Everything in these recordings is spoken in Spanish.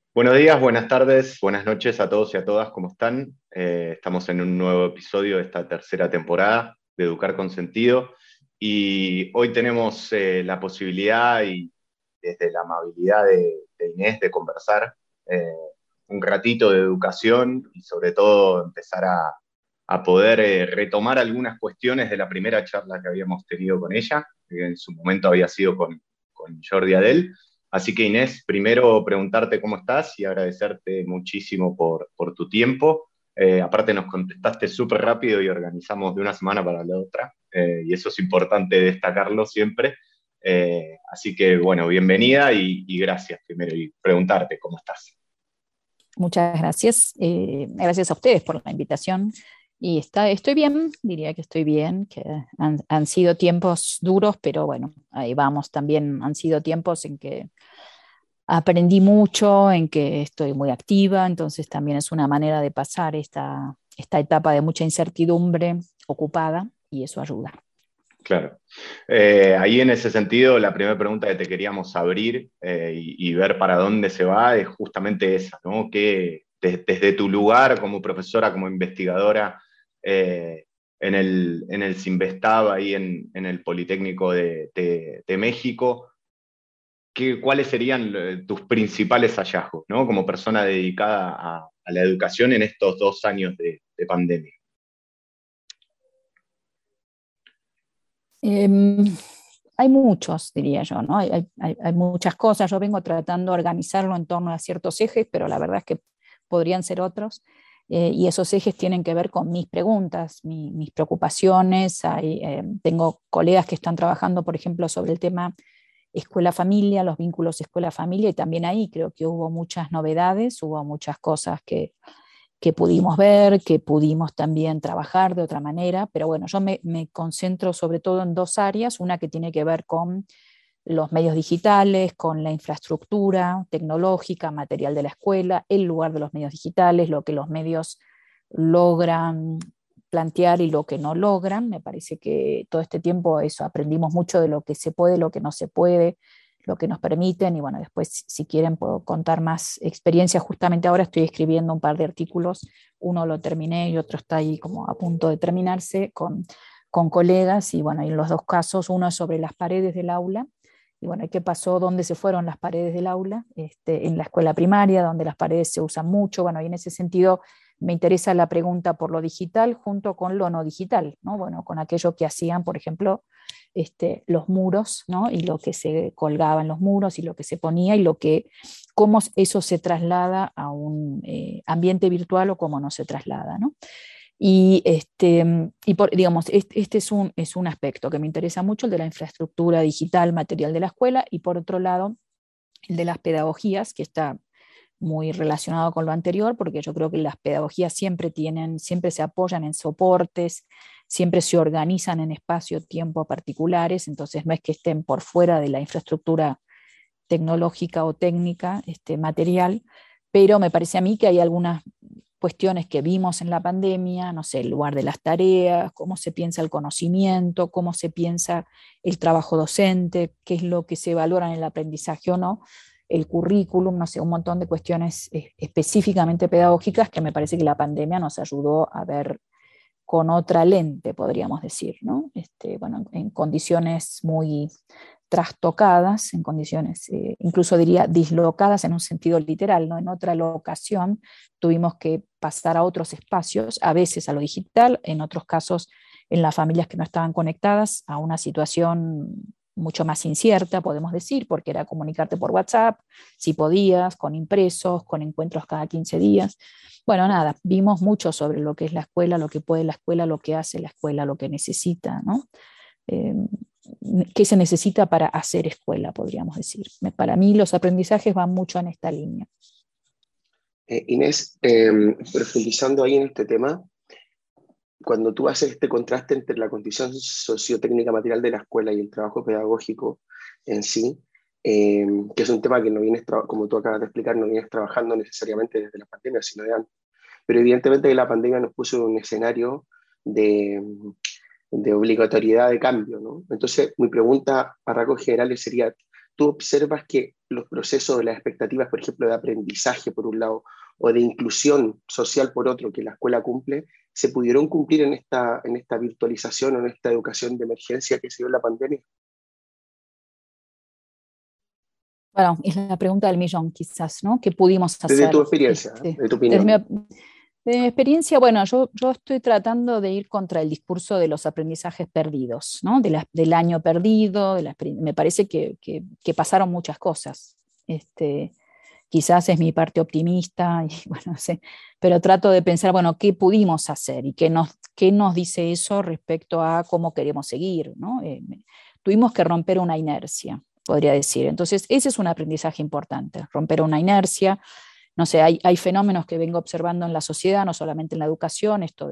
Buenos días, buenas tardes, buenas noches a todos y a todas, ¿cómo están? Estamos en un nuevo episodio de esta tercera temporada de Educar con Sentido y hoy tenemos la posibilidad y desde la amabilidad de Inés de conversar eh, un ratito de educación y sobre todo empezar a poder retomar algunas cuestiones de la primera charla que habíamos tenido con ella, que en su momento había sido con Jordi Adel. Así que Inés, primero preguntarte cómo estás y agradecerte muchísimo por tu tiempo. Aparte nos contestaste súper rápido y organizamos de una semana para la otra, y eso es importante destacarlo siempre. Así que bueno, bienvenida y gracias primero y preguntarte cómo estás. Muchas gracias. Gracias a ustedes por la invitación. Estoy bien, diría que estoy bien, que han sido tiempos duros, pero bueno, ahí vamos. También han sido tiempos en que aprendí mucho, en que estoy muy activa, entonces también es una manera de pasar esta etapa de mucha incertidumbre ocupada y eso ayuda. Claro. Ahí en ese sentido, la primera pregunta que te queríamos abrir y ver para dónde se va es justamente esa, ¿no? Que desde tu lugar como profesora, como investigadora en el Sinvestab, ahí en el Politécnico de México, ¿cuáles serían tus principales hallazgos, ¿no? Como persona dedicada a la educación en estos 2 años de pandemia? Eh, Hay muchos, diría yo, ¿no? Hay muchas cosas. Yo vengo tratando de organizarlo en torno a ciertos ejes, pero la verdad es que podrían ser otros. Y esos ejes tienen que ver con mis preguntas, mis preocupaciones. Tengo colegas que están trabajando, por ejemplo, sobre el tema escuela-familia, los vínculos escuela-familia, y también ahí creo que hubo muchas novedades, hubo muchas cosas que pudimos ver, que pudimos también trabajar de otra manera, pero bueno, yo me concentro sobre todo en dos áreas, una que tiene que ver con los medios digitales, con la infraestructura tecnológica, material de la escuela, el lugar de los medios digitales, lo que los medios logran plantear y lo que no logran. Me parece que todo este tiempo eso, aprendimos mucho de lo que se puede, lo que no se puede, lo que nos permiten, y bueno, después si quieren puedo contar más experiencias. Justamente ahora estoy escribiendo un par de artículos, uno lo terminé y otro está ahí como a punto de terminarse con colegas, y bueno, en los dos casos, uno es sobre las paredes del aula, y bueno, ¿qué pasó? ¿Dónde se fueron las paredes del aula? En la escuela primaria, donde las paredes se usan mucho. Bueno, y en ese sentido me interesa la pregunta por lo digital junto con lo no digital, ¿no? Bueno, con aquello que hacían, por ejemplo, los muros, ¿no? Y lo que se colgaba en los muros y lo que se ponía y cómo eso se traslada a un ambiente virtual o cómo no se traslada, ¿no? Digamos, este es un aspecto que me interesa mucho, el de la infraestructura digital, material de la escuela, y por otro lado, el de las pedagogías, que está muy relacionado con lo anterior, porque yo creo que las pedagogías siempre se apoyan en soportes, siempre se organizan en espacio-tiempo particulares, entonces no es que estén por fuera de la infraestructura tecnológica o técnica, material, pero me parece a mí que hay algunas cuestiones que vimos en la pandemia, no sé, el lugar de las tareas, cómo se piensa el conocimiento, cómo se piensa el trabajo docente, qué es lo que se valora en el aprendizaje o no, el currículum, no sé, un montón de cuestiones específicamente pedagógicas que me parece que la pandemia nos ayudó a ver con otra lente, podríamos decir, ¿no? Bueno, en condiciones muy trastocadas, en condiciones, incluso diría dislocadas en un sentido literal, ¿no? En otra locación tuvimos que pasar a otros espacios, a veces a lo digital, en otros casos en las familias que no estaban conectadas, a una situación mucho más incierta, podemos decir, porque era comunicarte por WhatsApp, si podías, con impresos, con encuentros cada 15 días. Bueno, nada, vimos mucho sobre lo que es la escuela, lo que puede la escuela, lo que hace la escuela, lo que necesita, ¿no? Eh, ¿Qué se necesita para hacer escuela, podríamos decir? Para mí los aprendizajes van mucho en esta línea. Inés, profundizando ahí en este tema, cuando tú haces este contraste entre la condición sociotécnica material de la escuela y el trabajo pedagógico en sí, que es un tema que no vienes, como tú acabas de explicar, no vienes trabajando necesariamente desde la pandemia, sino de antes. Pero evidentemente que la pandemia nos puso en un escenario de, de obligatoriedad de cambio, ¿no? Entonces, mi pregunta a rasgos generales sería, tú observas que los procesos de las expectativas, por ejemplo, de aprendizaje por un lado, o de inclusión social por otro, que la escuela cumple, se pudieron cumplir en esta virtualización o en esta educación de emergencia que se dio en la pandemia? Bueno, es la pregunta del millón, quizás, ¿no? ¿Qué pudimos Desde hacer? tu experiencia, de tu opinión. De mi experiencia, bueno, yo estoy tratando de ir contra el discurso de los aprendizajes perdidos, ¿no? Del año perdido, me parece que pasaron muchas cosas. Quizás es mi parte optimista, y, bueno, no sé, pero trato de pensar, bueno, ¿qué pudimos hacer? Y qué nos dice eso respecto a cómo queremos seguir, ¿no? Tuvimos que romper una inercia, podría decir. Entonces, ese es un aprendizaje importante, romper una inercia. No sé, hay fenómenos que vengo observando en la sociedad, no solamente en la educación, esto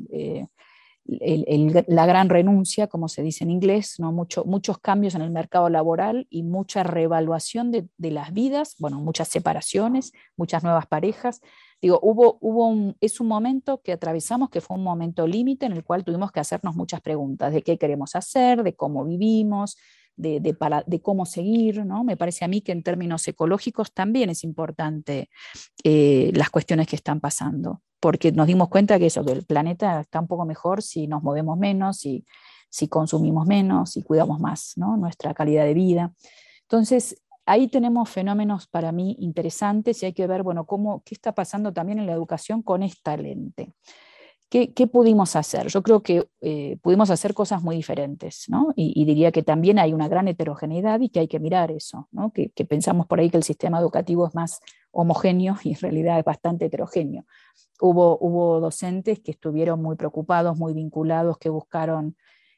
la gran renuncia, como se dice en inglés, ¿no? Muchos cambios en el mercado laboral y mucha reevaluación de las vidas, bueno, muchas separaciones, muchas nuevas parejas. Digo, es un momento que atravesamos que fue un momento límite en el cual tuvimos que hacernos muchas preguntas de qué queremos hacer, de cómo vivimos, de cómo seguir, ¿no? Me parece a mí que en términos ecológicos también es importante las cuestiones que están pasando, porque nos dimos cuenta que el planeta está un poco mejor si nos movemos menos, si consumimos menos, si cuidamos más, ¿no? Nuestra calidad de vida. Entonces, ahí tenemos fenómenos para mí interesantes y hay que ver, bueno, qué está pasando también en la educación con esta lente. ¿Qué pudimos hacer? Yo creo que pudimos hacer cosas muy diferentes, ¿no? Y diría que también hay una gran heterogeneidad y que hay que mirar eso, ¿no? Que pensamos por ahí que el sistema educativo es más homogéneo y en realidad es bastante heterogéneo. Hubo docentes que estuvieron muy preocupados, muy vinculados, que buscaron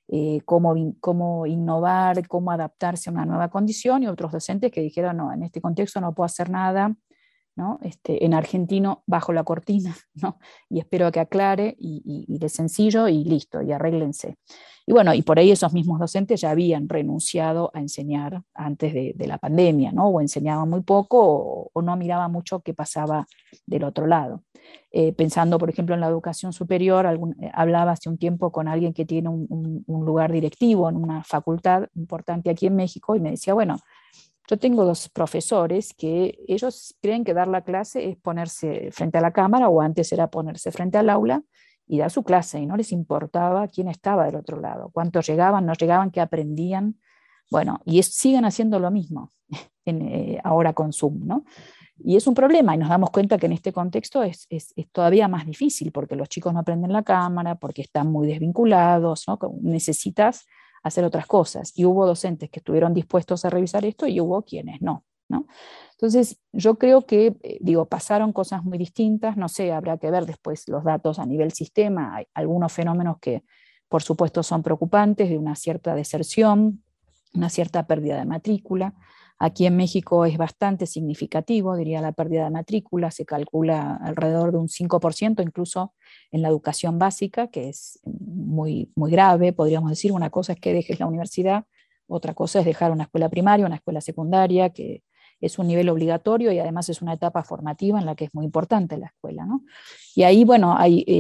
cómo innovar, cómo adaptarse a una nueva condición, y otros docentes que dijeron, no, en este contexto no puedo hacer nada, ¿no? En argentino bajo la cortina, ¿no? Y espero que aclare y de sencillo y listo, y arréglense. Y bueno, y por ahí esos mismos docentes ya habían renunciado a enseñar antes de la pandemia, ¿no? O enseñaban muy poco o no miraban mucho qué pasaba del otro lado. Pensando, por ejemplo, en la educación superior, hablaba hace un tiempo con alguien que tiene un lugar directivo en una facultad importante aquí en México y me decía, bueno, yo tengo dos profesores que ellos creen que dar la clase es ponerse frente a la cámara, o antes era ponerse frente al aula y dar su clase, y no les importaba quién estaba del otro lado, cuántos llegaban, no llegaban, qué aprendían. Bueno, y siguen haciendo lo mismo ahora con Zoom, ¿no? Y es un problema, y nos damos cuenta que en este contexto es todavía más difícil, porque los chicos no aprenden la cámara, porque están muy desvinculados, ¿no? Necesitas hacer otras cosas. Y hubo docentes que estuvieron dispuestos a revisar esto y hubo quienes no, ¿no? Entonces, yo creo que, pasaron cosas muy distintas, no sé, habrá que ver después los datos a nivel sistema. Hay algunos fenómenos que, por supuesto, son preocupantes, de una cierta deserción, una cierta pérdida de matrícula. Aquí en México es bastante significativo, diría, la pérdida de matrícula, se calcula alrededor de un 5%, incluso en la educación básica, que es muy, muy grave, podríamos decir. Una cosa es que dejes la universidad, otra cosa es dejar una escuela primaria, una escuela secundaria, que es un nivel obligatorio y además es una etapa formativa en la que es muy importante la escuela, ¿no? Y ahí, bueno,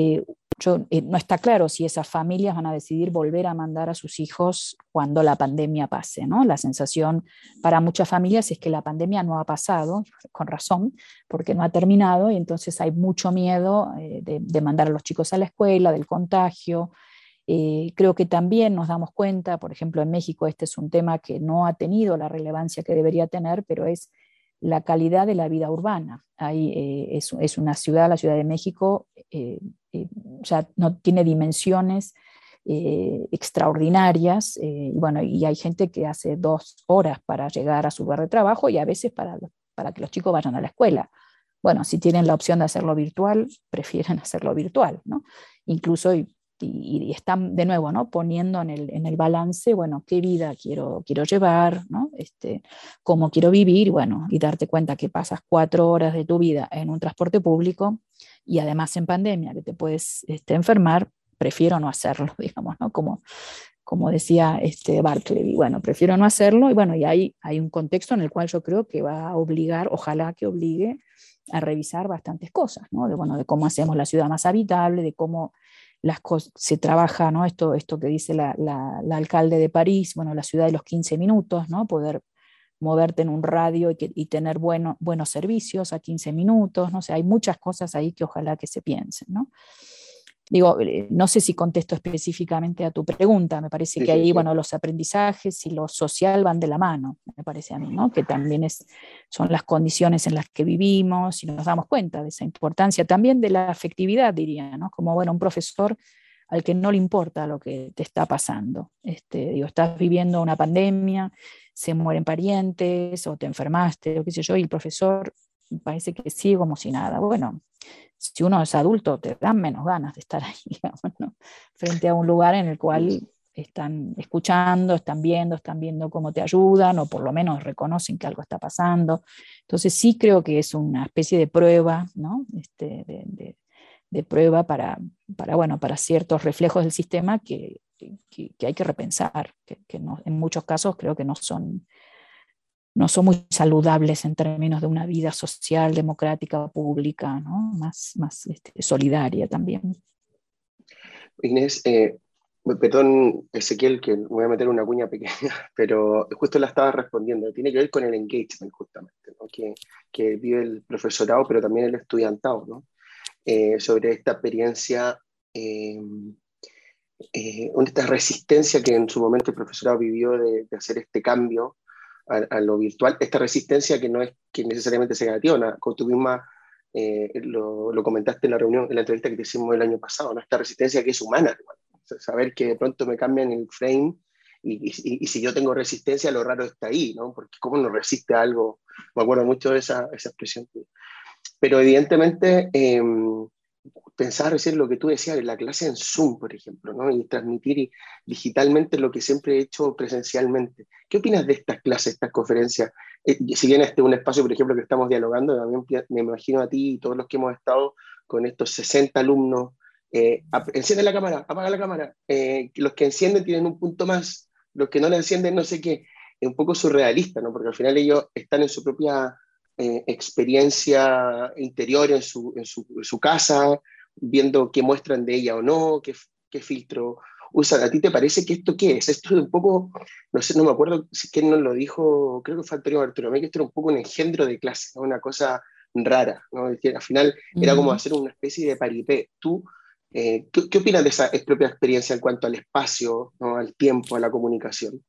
no está claro si esas familias van a decidir volver a mandar a sus hijos cuando la pandemia pase, ¿no? La sensación para muchas familias es que la pandemia no ha pasado, con razón, porque no ha terminado, y entonces hay mucho miedo de mandar a los chicos a la escuela, del contagio. Creo que también nos damos cuenta, por ejemplo, en México este es un tema que no ha tenido la relevancia que debería tener, pero es la calidad de la vida urbana. Es una ciudad, la Ciudad de México, ya no tiene dimensiones extraordinarias, y bueno, y hay gente que hace 2 horas para llegar a su lugar de trabajo y a veces para que los chicos vayan a la escuela. Bueno, si tienen la opción de hacerlo virtual, prefieren hacerlo virtual, ¿no? Incluso, y están de nuevo, ¿no? Poniendo en el balance, bueno, qué vida quiero llevar, ¿no? Cómo quiero vivir, bueno, y darte cuenta que pasas 4 horas de tu vida en un transporte público y además en pandemia, que te puedes enfermar, prefiero no hacerlo, digamos, ¿no? Como decía Bartleby, bueno, prefiero no hacerlo, y bueno, y hay un contexto en el cual yo creo que va a obligar, ojalá que obligue a revisar bastantes cosas, ¿no? De cómo hacemos la ciudad más habitable, de cómo se trabaja, ¿no? Esto que dice la alcalde de París, bueno, la ciudad de los 15 minutos, ¿no? Poder moverte en un radio y tener buenos servicios a 15 minutos, no sé, hay muchas cosas ahí que ojalá que se piensen, ¿no? Digo, no sé si contesto específicamente a tu pregunta, me parece que ahí, bueno, los aprendizajes y lo social van de la mano, me parece a mí, ¿no? Que también son las condiciones en las que vivimos y nos damos cuenta de esa importancia, también de la afectividad, diría, ¿no? Como, bueno, un profesor al que no le importa lo que te está pasando. Digo, estás viviendo una pandemia, se mueren parientes o te enfermaste, o qué sé yo, y el profesor parece que sigue como si nada. Bueno, si uno es adulto, te dan menos ganas de estar ahí, digamos, ¿no? Frente a un lugar en el cual están escuchando, están viendo cómo te ayudan, o por lo menos reconocen que algo está pasando. Entonces sí creo que es una especie de prueba, ¿no? De prueba para ciertos reflejos del sistema que hay que repensar, que no, en muchos casos creo que no son muy saludables en términos de una vida social, democrática, pública, ¿no? más solidaria también. Inés, perdón, Ezequiel, que me voy a meter una cuña pequeña, pero justo la estaba respondiendo. Tiene que ver con el engagement, justamente, ¿no? que vive el profesorado, pero también el estudiantado, ¿no? Sobre esta experiencia, esta resistencia que en su momento el profesorado vivió de hacer este cambio a lo virtual, esta resistencia que no es que necesariamente sea negativa, como tú misma lo comentaste en la reunión, en la entrevista que te hicimos el año pasado, ¿no? Esta resistencia que es humana, ¿no? Saber que de pronto me cambian el frame y si yo tengo resistencia, lo raro está ahí, ¿no? Porque cómo no resiste a algo, me acuerdo mucho de esa expresión. Pero evidentemente, pensar recién lo que tú decías en la clase en Zoom, por ejemplo, ¿no? Y transmitir digitalmente lo que siempre he hecho presencialmente. ¿Qué opinas de estas clases, estas conferencias? Si bien este es un espacio, por ejemplo, que estamos dialogando, también me imagino a ti y todos los que hemos estado con estos 60 alumnos, enciende la cámara, apaga la cámara, los que encienden tienen un punto más, los que no la encienden no sé qué, es un poco surrealista, ¿no? Porque al final ellos están en su propia experiencia interior, en su casa, viendo qué muestran de ella o no, qué filtro usan. ¿A ti te parece que esto qué es? Esto es un poco, no sé, no me acuerdo si quién nos lo dijo, creo que fue Antonio Bartolomé, que esto era un poco un engendro de clase, ¿no? Una cosa rara, ¿no? Es decir, al final era como hacer una especie de paripé. ¿Tú qué opinas de esa propia experiencia en cuanto al espacio, ¿no? Al tiempo, a la comunicación?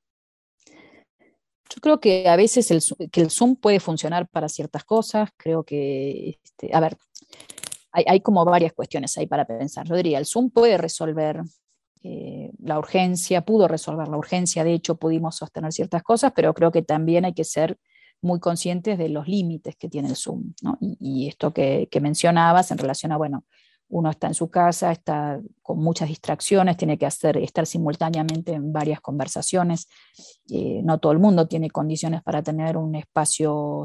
Yo creo que a veces el Zoom puede funcionar para ciertas cosas. Creo que, a ver, hay como varias cuestiones ahí para pensar. Yo diría, el Zoom puede resolver la urgencia, pudo resolver la urgencia, de hecho pudimos sostener ciertas cosas, pero creo que también hay que ser muy conscientes de los límites que tiene el Zoom, ¿no? Y esto que mencionabas en relación a, bueno, uno está en su casa, está con muchas distracciones, tiene que estar simultáneamente en varias conversaciones. No todo el mundo tiene condiciones para tener un espacio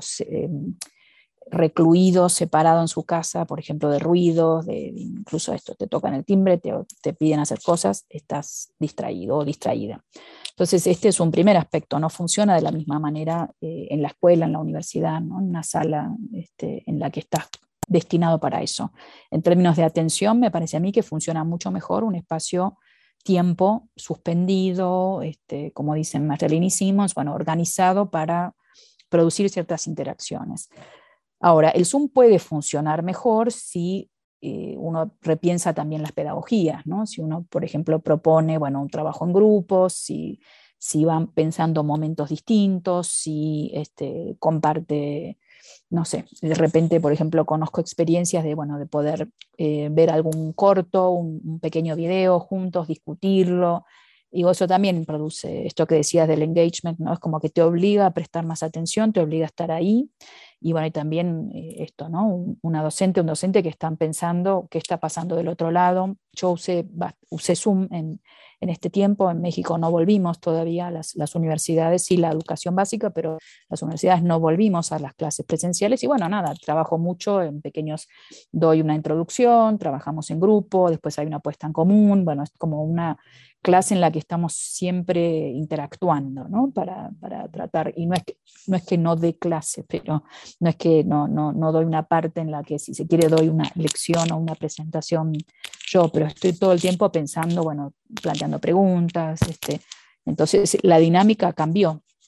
recluido, separado en su casa, por ejemplo, de ruidos, incluso esto, te tocan el timbre, te piden hacer cosas, estás distraído o distraída. Entonces, este es un primer aspecto, no funciona de la misma manera en la escuela, en la universidad, ¿no? En una sala en la que estás destinado para eso. En términos de atención, me parece a mí que funciona mucho mejor un espacio-tiempo suspendido, como dicen Marlene y Simons, bueno, organizado para producir ciertas interacciones. Ahora, el Zoom puede funcionar mejor si uno repiensa también las pedagogías, ¿no? Si uno, por ejemplo, propone, bueno, un trabajo en grupos, si van pensando momentos distintos, si comparte, no sé, de repente, por ejemplo, conozco experiencias de poder ver algún corto, un pequeño video juntos, discutirlo. Y eso también produce esto que decías del engagement, ¿no? Es como que te obliga a prestar más atención, te obliga a estar ahí. Y bueno, y también esto, ¿no? Una docente, un docente que están pensando qué está pasando del otro lado. Yo usé Zoom en este tiempo. En México no volvimos todavía a las universidades, sí la educación básica, pero las universidades no volvimos a las clases presenciales. Y bueno, nada, trabajo mucho en pequeños, doy una introducción, trabajamos en grupo, después hay una puesta en común. Bueno, es como una clase en la que estamos siempre interactuando, ¿no? Para tratar, y no es que no dé clase, pero no es que no doy una parte en la que, si se quiere, doy una lección o una presentación yo, pero estoy todo el tiempo pensando, bueno, planteando preguntas, entonces la dinámica cambió.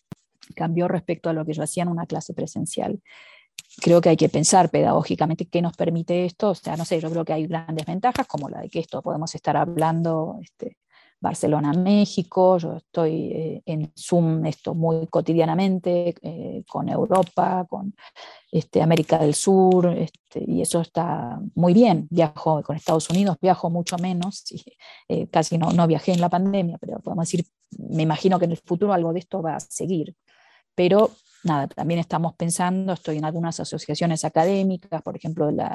cambió respecto a lo que yo hacía en una clase presencial. Creo que hay que pensar pedagógicamente qué nos permite esto. O sea, no sé, yo creo que hay grandes ventajas, como la de que esto podemos estar hablando Barcelona, México. Yo estoy en Zoom esto muy cotidianamente, con Europa, con América del Sur, y eso está muy bien. Viajo con Estados Unidos, viajo mucho menos, y, casi no viajé en la pandemia, pero podemos decir, me imagino que en el futuro algo de esto va a seguir. Pero nada, también estamos pensando, estoy en algunas asociaciones académicas, por ejemplo, la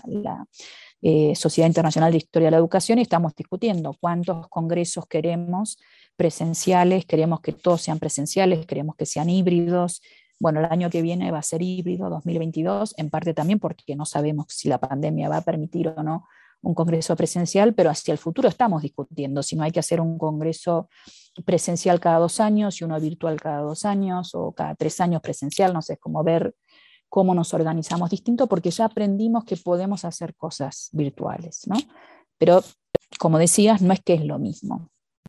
Sociedad Internacional de Historia de la Educación, y estamos discutiendo cuántos congresos queremos presenciales, queremos que todos sean presenciales, queremos que sean híbridos. Bueno, el año que viene va a ser híbrido, 2022, en parte también porque no sabemos si la pandemia va a permitir o no un congreso presencial, pero hacia el futuro estamos discutiendo si no hay que hacer un congreso presencial cada 2 años y uno virtual cada 2 años o cada 3 años presencial, no sé, es como ver cómo nos organizamos distinto, porque ya aprendimos que podemos hacer cosas virtuales, ¿no? Pero, como decías, no es que es lo mismo.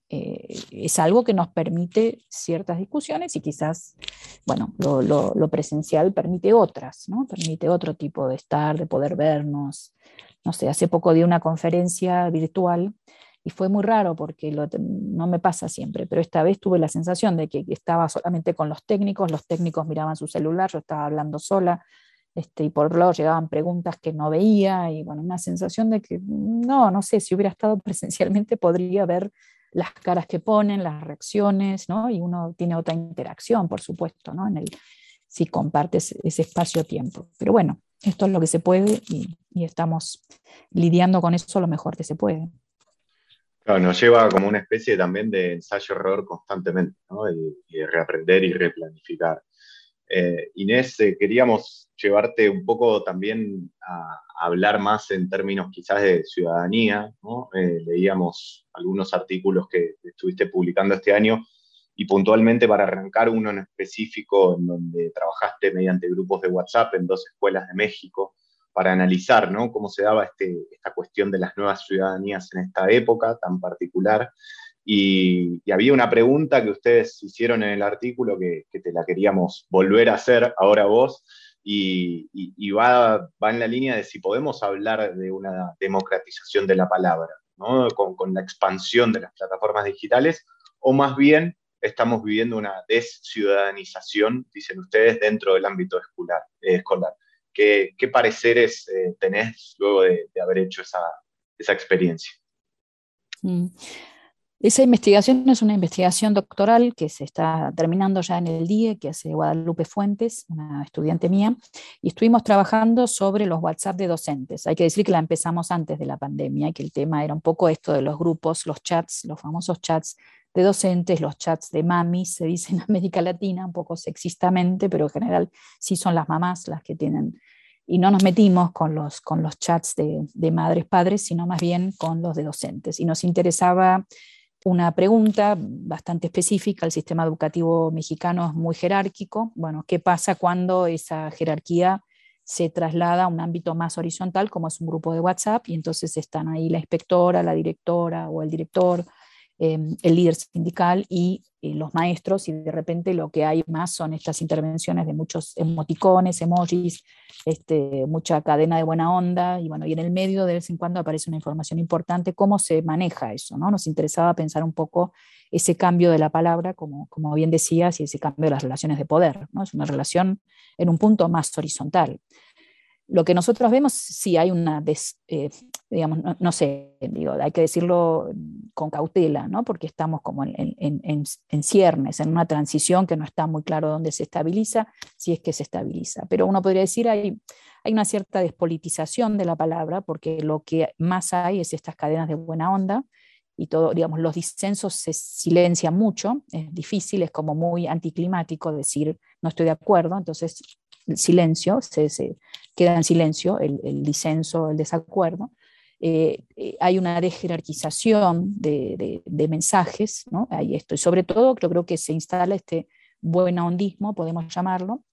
Es algo que nos permite ciertas discusiones y quizás, bueno, lo presencial permite otras, ¿no? Permite otro tipo de estar, de poder vernos. No sé, hace poco di una conferencia virtual y fue muy raro porque no me pasa siempre, pero esta vez tuve la sensación de que estaba solamente con los técnicos miraban su celular, yo estaba hablando sola, y por otro lado llegaban preguntas que no veía, y bueno, una sensación de que no sé, si hubiera estado presencialmente podría ver las caras que ponen, las reacciones, ¿no? Y uno tiene otra interacción, por supuesto, ¿no? Si compartes ese espacio-tiempo. Pero bueno, esto es lo que se puede y estamos lidiando con eso lo mejor que se puede. Claro, nos lleva como una especie también de ensayo-error constantemente, ¿no? Y de reaprender y replanificar. Inés, queríamos llevarte un poco también a hablar más en términos quizás de ciudadanía, ¿no? Leíamos algunos artículos que estuviste publicando este año y puntualmente para arrancar uno en específico en donde trabajaste mediante grupos de WhatsApp en 2 escuelas de México para analizar, ¿no? Cómo se daba esta cuestión de las nuevas ciudadanías en esta época tan particular. Y había una pregunta que ustedes hicieron en el artículo que te la queríamos volver a hacer ahora vos, y va en la línea de si podemos hablar de una democratización de la palabra, ¿no? Con la expansión de las plataformas digitales, o más bien estamos viviendo una desciudadanización, dicen ustedes, dentro del ámbito escolar. ¿Qué pareceres tenés luego de haber hecho esa experiencia? Esa investigación es una investigación doctoral que se está terminando ya en el DIE, que hace Guadalupe Fuentes, una estudiante mía, y estuvimos trabajando sobre los WhatsApp de docentes. Hay que decir que la empezamos antes de la pandemia y que el tema era un poco esto de los grupos, los chats, los famosos chats de docentes, los chats de mamis, se dice en América Latina, un poco sexistamente, pero en general sí son las mamás las que tienen. Y no nos metimos con los chats de madres, padres, sino más bien con los de docentes. Y nos interesaba una pregunta bastante específica. El sistema educativo mexicano es muy jerárquico. Bueno, ¿qué pasa cuando esa jerarquía se traslada a un ámbito más horizontal, como es un grupo de WhatsApp, y entonces están ahí la inspectora, la directora o el director, el líder sindical y los maestros, y de repente lo que hay más son estas intervenciones de muchos emoticones, emojis, mucha cadena de buena onda, y bueno, y en el medio de vez en cuando aparece una información importante. ¿Cómo se maneja eso, no? Nos interesaba pensar un poco ese cambio de la palabra, como bien decías, y ese cambio de las relaciones de poder, ¿no? Es una relación en un punto más horizontal. Lo que nosotros vemos, sí hay una, digamos, no sé, digo, hay que decirlo con cautela, ¿no? Porque estamos como en ciernes, en una transición que no está muy claro dónde se estabiliza, si es que se estabiliza. Pero uno podría decir hay una cierta despolitización de la palabra, porque lo que más hay es estas cadenas de buena onda, y todo, digamos, los disensos se silencian mucho, es difícil, es como muy anticlimático decir no estoy de acuerdo, entonces el silencio, se queda en silencio el disenso, el desacuerdo. Hay una desjerarquización de mensajes, ¿no? Hay esto, y sobre todo yo creo que se instala este buena ondismo, podemos llamarlo,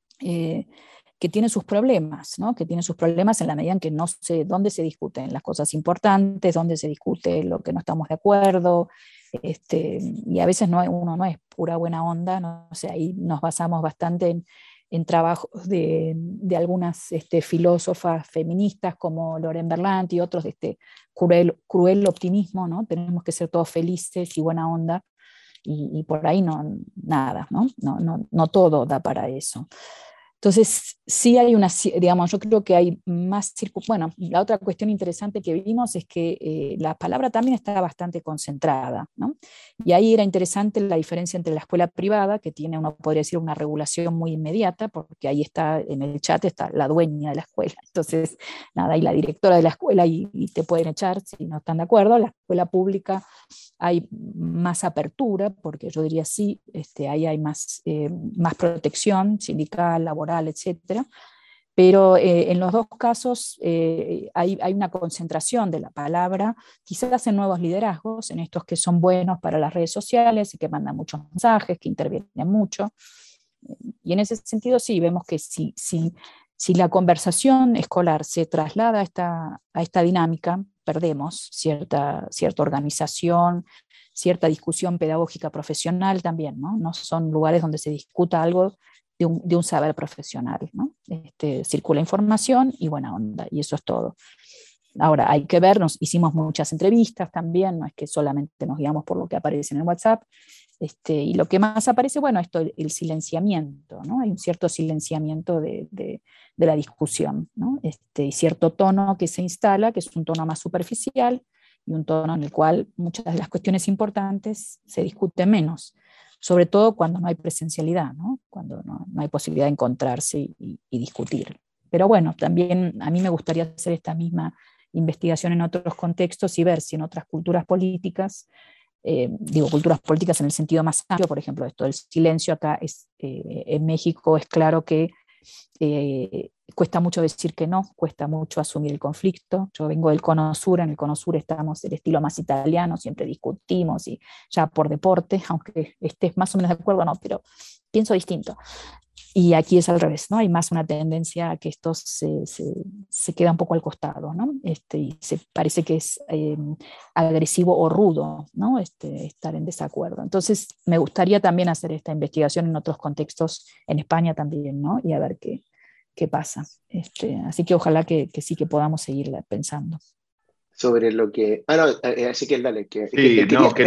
que tiene sus problemas, ¿no? Que tiene sus problemas en la medida en que no sé dónde se discuten las cosas importantes, dónde se discute lo que no estamos de acuerdo, Y a veces uno no es pura buena onda, no sé, ahí nos basamos bastante en trabajos de algunas filósofas feministas como Loren Berlant y otros de cruel optimismo, ¿no? Tenemos que ser todos felices y buena onda, y por ahí nada, ¿no? No todo da para eso. Entonces, sí hay digamos, yo creo que hay más bueno, la otra cuestión interesante que vimos es que la palabra también está bastante concentrada, ¿no? Y ahí era interesante la diferencia entre la escuela privada, que tiene, uno podría decir, una regulación muy inmediata, porque ahí está, en el chat está la dueña de la escuela, entonces, nada, y la directora de la escuela, y te pueden echar si no están de acuerdo. La escuela pública hay más apertura, porque yo diría sí, ahí hay más protección sindical, laboral, etcétera. Pero en los dos casos hay una concentración de la palabra, quizás en nuevos liderazgos, en estos que son buenos para las redes sociales y que mandan muchos mensajes, que intervienen mucho. Y en ese sentido sí, vemos que si la conversación escolar se traslada a esta dinámica, perdemos cierta organización, cierta discusión pedagógica profesional también, ¿no? No son lugares donde se discuta algo de un saber profesional, ¿no? Circula información y buena onda, y eso es todo. Ahora, hay que ver, hicimos muchas entrevistas también, no es que solamente nos guiamos por lo que aparece en el WhatsApp, y lo que más aparece, bueno, esto, el silenciamiento, ¿no? Hay un cierto silenciamiento de la discusión, ¿no? Y cierto tono que se instala, que es un tono más superficial, y un tono en el cual muchas de las cuestiones importantes se discuten menos, sobre todo cuando no hay presencialidad, ¿no? Cuando no hay posibilidad de encontrarse y discutir. Pero bueno, también a mí me gustaría hacer esta misma investigación en otros contextos y ver si en otras culturas políticas, digo culturas políticas en el sentido más amplio, por ejemplo, esto del silencio acá en México es claro que cuesta mucho decir que no, cuesta mucho asumir el conflicto. Yo vengo del Cono Sur, en el Cono Sur estamos del estilo más italiano, siempre discutimos y ya por deporte, aunque estés más o menos de acuerdo, no, pero pienso distinto. Y aquí es al revés, ¿no? Hay más una tendencia a que esto se queda un poco al costado, ¿no? Y parece que es agresivo o rudo, ¿no? Estar en desacuerdo. Entonces, me gustaría también hacer esta investigación en otros contextos, en España también, ¿no? Y a ver qué pasa. Así que ojalá que sí que podamos seguir pensando. Sobre lo que... Ah, no, así que dale. Sí,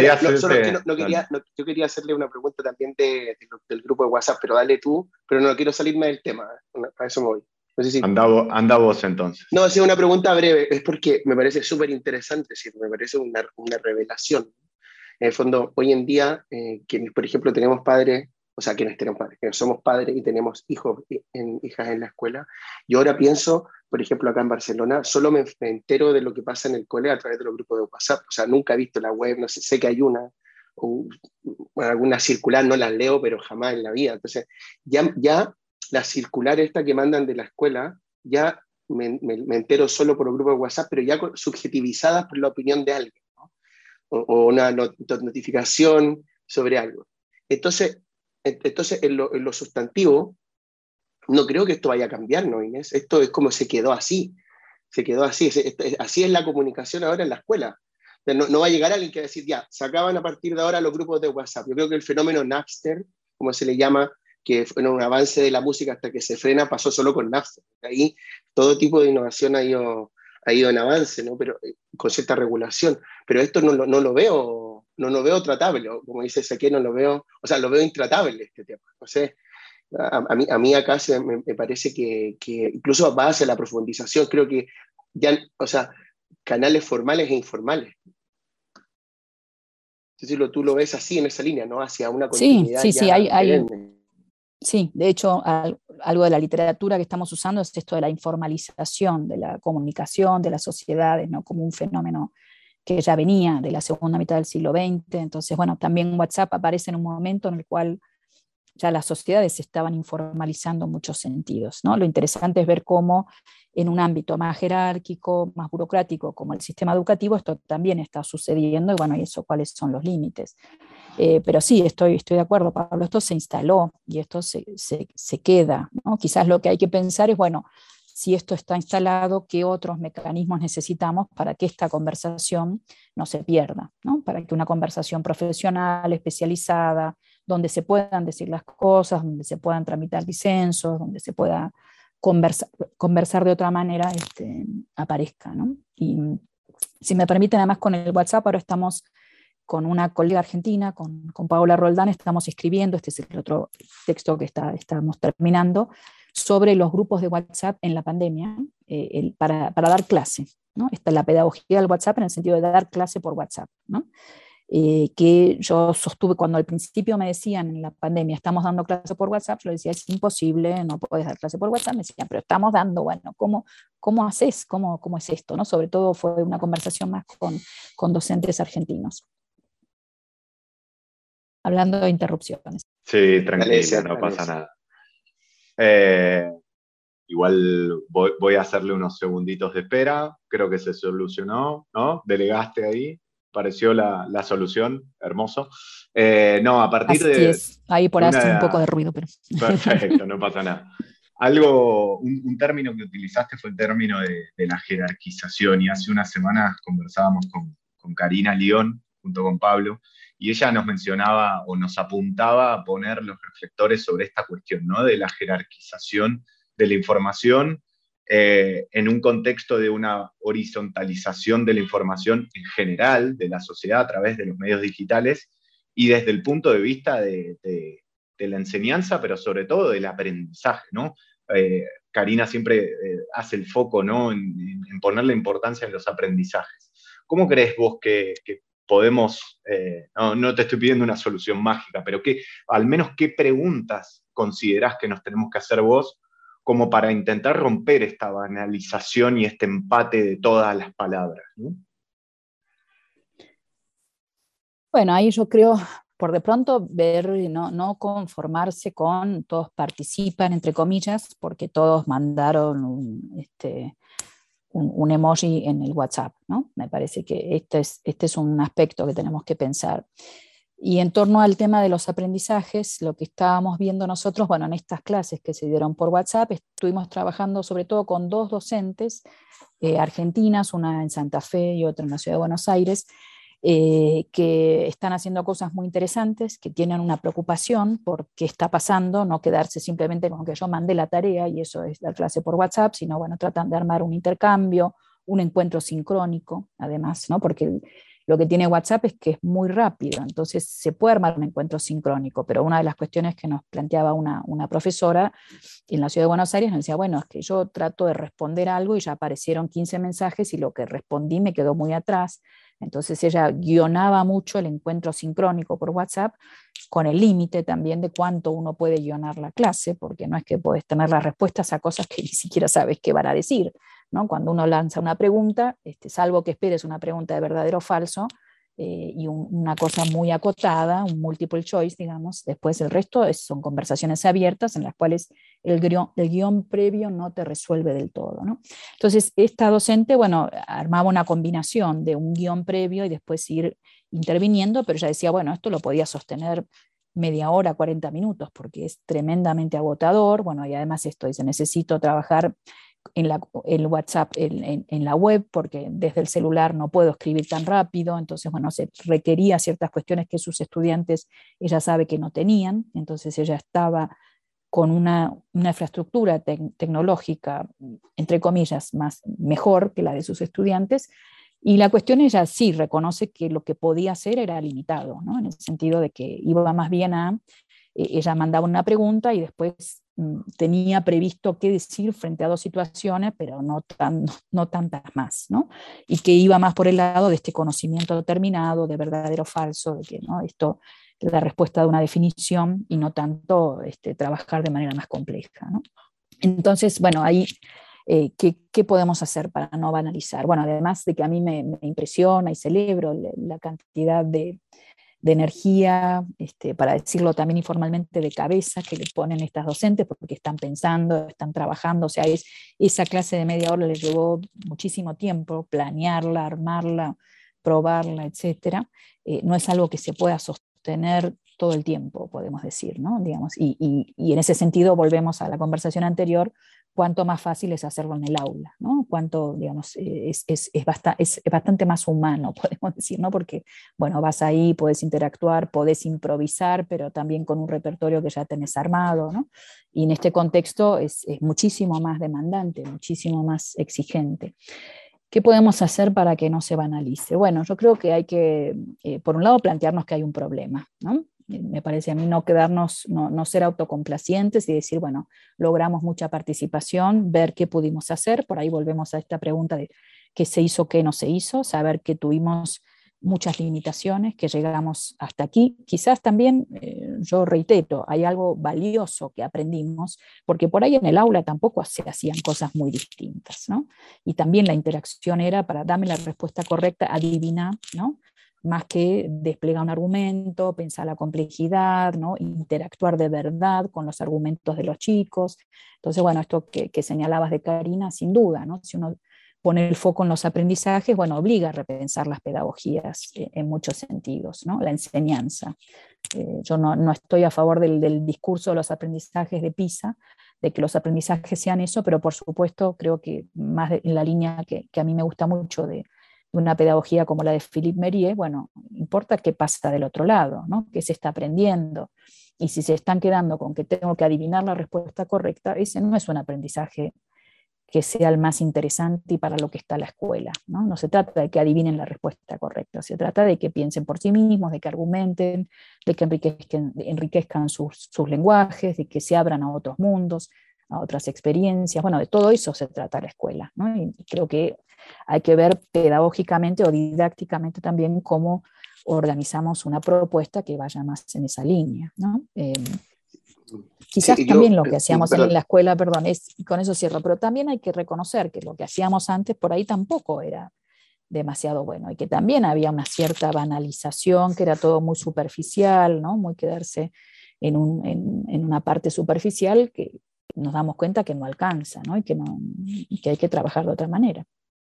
yo quería hacerle una pregunta también del grupo de WhatsApp, pero dale tú, pero no quiero salirme del tema, a eso me voy. No sé si... Anda vos entonces. No, es una pregunta breve, es porque me parece súper interesante, ¿sí? Me parece una revelación. En el fondo, hoy en día, quienes, por ejemplo, tenemos padres, o sea, quienes tenemos padres, que somos padres y tenemos hijos, hijas en la escuela, yo ahora pienso, por ejemplo, acá en Barcelona, solo me entero de lo que pasa en el cole a través de los grupos de WhatsApp, o sea, nunca he visto la web, no sé que hay alguna circular, no las leo, pero jamás en la vida. Entonces, ya la circular esta que mandan de la escuela, ya me entero solo por los grupos de WhatsApp, pero ya subjetivizadas por la opinión de alguien, ¿no? O una notificación sobre algo. Entonces en lo sustantivo, no creo que esto vaya a cambiar, ¿no, Inés? Esto es como se quedó así, así es la comunicación ahora en la escuela. No va a llegar alguien que va a decir, ya, se acaban a partir de ahora los grupos de WhatsApp. Yo creo que el fenómeno Napster, como se le llama, que fue un avance de la música hasta que se frena, pasó solo con Napster. Ahí todo tipo de innovación ha ido en avance, ¿no? Pero con cierta regulación. Pero esto no lo veo tratable, como dice Ezequiel, no lo veo, o sea, lo veo intratable este tema. No sé, a mí acá me parece que incluso va hacia la profundización, creo que ya, o sea, canales formales e informales. Entonces tú lo ves así en esa línea, ¿no? Hacia una continuidad sí, sí, de hecho, algo de la literatura que estamos usando es esto de la informalización de la comunicación, de las sociedades, ¿no? Como un fenómeno que ya venía de la segunda mitad del siglo XX. Entonces, bueno, también WhatsApp aparece en un momento en el cual ya las sociedades se estaban informalizando en muchos sentidos, ¿no? Lo interesante es ver cómo en un ámbito más jerárquico, más burocrático, como el sistema educativo, esto también está sucediendo, y bueno, y eso, cuáles son los límites. Pero sí, estoy de acuerdo, Pablo, esto se instaló y esto se queda, ¿no? Quizás lo que hay que pensar es, bueno, si esto está instalado, qué otros mecanismos necesitamos para que esta conversación no se pierda, ¿no? Para que una conversación profesional, especializada, donde se puedan decir las cosas, donde se puedan tramitar disensos, donde se pueda conversar de otra manera, aparezca, ¿no? Y si me permiten, además con el WhatsApp, ahora estamos con una colega argentina, con Paola Roldán, estamos escribiendo, este es el otro texto que estamos terminando, sobre los grupos de WhatsApp en la pandemia, para dar clase, ¿no? Esta es la pedagogía del WhatsApp en el sentido de dar clase por WhatsApp, ¿no? Que yo sostuve cuando al principio me decían en la pandemia, estamos dando clase por WhatsApp, yo decía, es imposible, no puedes dar clase por WhatsApp, me decían, pero estamos dando, bueno, ¿cómo haces? ¿Cómo es esto? ¿No? Sobre todo fue una conversación más con docentes argentinos. Hablando de interrupciones. Sí, tranquila, Valencia, no pasa Valencia. nada. Igual voy a hacerle unos segunditos de espera, creo que se solucionó, ¿no? Delegaste ahí, pareció la solución, hermoso. No, a partir Así es, ahí por de ahí hace un poco una... de ruido, pero... Perfecto, no pasa nada. Un término que utilizaste fue el término de la jerarquización, y hace unas semanas conversábamos con Karina León, junto con Pablo, y ella nos mencionaba o nos apuntaba a poner los reflectores sobre esta cuestión, ¿no? De la jerarquización de la información en un contexto de una horizontalización de la información en general de la sociedad a través de los medios digitales, y desde el punto de vista de la enseñanza, pero sobre todo del aprendizaje, ¿no? Karina siempre hace el foco, ¿no? En poner la importancia en los aprendizajes. ¿Cómo crees vos que podemos, no te estoy pidiendo una solución mágica, pero al menos qué preguntas considerás que nos tenemos que hacer vos como para intentar romper esta banalización y este empate de todas las palabras, ¿no? Bueno, ahí yo creo, por de pronto, ver, no conformarse con todos participan, entre comillas, porque todos mandaron un emoji en el WhatsApp, ¿no? Me parece que este es un aspecto que tenemos que pensar. Y en torno al tema de los aprendizajes, lo que estábamos viendo nosotros, bueno, en estas clases que se dieron por WhatsApp, estuvimos trabajando sobre todo con dos docentes argentinas, una en Santa Fe y otra en la ciudad de Buenos Aires, que están haciendo cosas muy interesantes, que tienen una preocupación por qué está pasando, no quedarse simplemente con que yo mandé la tarea y eso es dar clase por WhatsApp, sino bueno, tratan de armar un intercambio, un encuentro sincrónico, además, ¿no? Porque lo que tiene WhatsApp es que es muy rápido, entonces se puede armar un encuentro sincrónico, pero una de las cuestiones que nos planteaba una profesora en la ciudad de Buenos Aires nos decía, bueno, es que yo trato de responder algo y ya aparecieron 15 mensajes y lo que respondí me quedó muy atrás. Entonces ella guionaba mucho el encuentro sincrónico por WhatsApp, con el límite también de cuánto uno puede guionar la clase, porque no es que podés tener las respuestas a cosas que ni siquiera sabes qué van a decir, ¿no? Cuando uno lanza una pregunta, salvo que esperes una pregunta de verdadero o falso, y una cosa muy acotada, un multiple choice, digamos, después el resto son conversaciones abiertas en las cuales el guión previo no te resuelve del todo, ¿no? Entonces, esta docente, bueno, armaba una combinación de un guión previo y después ir interviniendo, pero ya decía, bueno, esto lo podía sostener media hora, 40 minutos, porque es tremendamente agotador, bueno, y además esto dice, necesito trabajar el WhatsApp en la web, porque desde el celular no puedo escribir tan rápido, entonces, bueno, se requería ciertas cuestiones que sus estudiantes, ella sabe que no tenían, entonces ella estaba con una infraestructura tecnológica, entre comillas, mejor que la de sus estudiantes, y la cuestión ella sí reconoce que lo que podía hacer era limitado, ¿no? En el sentido de que iba más bien ella mandaba una pregunta y después tenía previsto qué decir frente a dos situaciones, pero no tantas más, ¿no? Y que iba más por el lado de este conocimiento determinado, de verdadero o falso, de que, ¿no? Esto es la respuesta de una definición y no tanto trabajar de manera más compleja, ¿no? Entonces, bueno, ahí, ¿qué podemos hacer para no banalizar? Bueno, además de que a mí me impresiona y celebro la cantidad de energía, para decirlo también informalmente, de cabeza que le ponen estas docentes, porque están pensando, están trabajando, o sea, esa clase de media hora les llevó muchísimo tiempo planearla, armarla, probarla, etcétera. No es algo que se pueda sostener todo el tiempo, podemos decir, ¿no? Digamos, y en ese sentido volvemos a la conversación anterior cuánto más fácil es hacerlo en el aula, ¿no? Cuánto, digamos, es bastante más humano, podemos decir, ¿no? Porque, bueno, vas ahí, podés interactuar, podés improvisar, pero también con un repertorio que ya tenés armado, ¿no? Y en este contexto es muchísimo más demandante, muchísimo más exigente. ¿Qué podemos hacer para que no se banalice? Bueno, yo creo que hay que, por un lado, plantearnos que hay un problema, ¿no? Me parece a mí no quedarnos, no ser autocomplacientes y decir, bueno, logramos mucha participación, ver qué pudimos hacer, por ahí volvemos a esta pregunta de qué se hizo, qué no se hizo, saber que tuvimos muchas limitaciones, que llegamos hasta aquí. Quizás también, yo reitero, hay algo valioso que aprendimos, porque por ahí en el aula tampoco se hacían cosas muy distintas, ¿no? Y también la interacción era para darme la respuesta correcta, adivinar, ¿no? Más que desplegar un argumento, pensar la complejidad, ¿no? Interactuar de verdad con los argumentos de los chicos. Entonces, bueno, esto que señalabas de Karina, sin duda, ¿no? Si uno pone el foco en los aprendizajes, bueno, obliga a repensar las pedagogías en muchos sentidos, ¿no? La enseñanza. Yo no estoy a favor del discurso de los aprendizajes de PISA, de que los aprendizajes sean eso, pero por supuesto creo que más en la línea que a mí me gusta mucho de una pedagogía como la de Philippe Mérieux, bueno, importa qué pasa del otro lado, ¿no? Qué se está aprendiendo. Y si se están quedando con que tengo que adivinar la respuesta correcta, ese no es un aprendizaje que sea el más interesante y para lo que está la escuela, ¿no? No se trata de que adivinen la respuesta correcta, se trata de que piensen por sí mismos, de que argumenten, de que enriquezcan sus lenguajes, de que se abran a otros mundos, a otras experiencias. Bueno, de todo eso se trata la escuela, ¿no? Y creo que hay que ver pedagógicamente o didácticamente también cómo organizamos una propuesta que vaya más en esa línea, ¿no? Quizás Sí, también lo que hacíamos en perdón. la escuela, perdón, y con eso cierro, pero también hay que reconocer que lo que hacíamos antes por ahí tampoco era demasiado bueno y que también había una cierta banalización, que era todo muy superficial, ¿no? Muy quedarse en una parte superficial que nos damos cuenta que no alcanza, ¿no? Y que hay que trabajar de otra manera.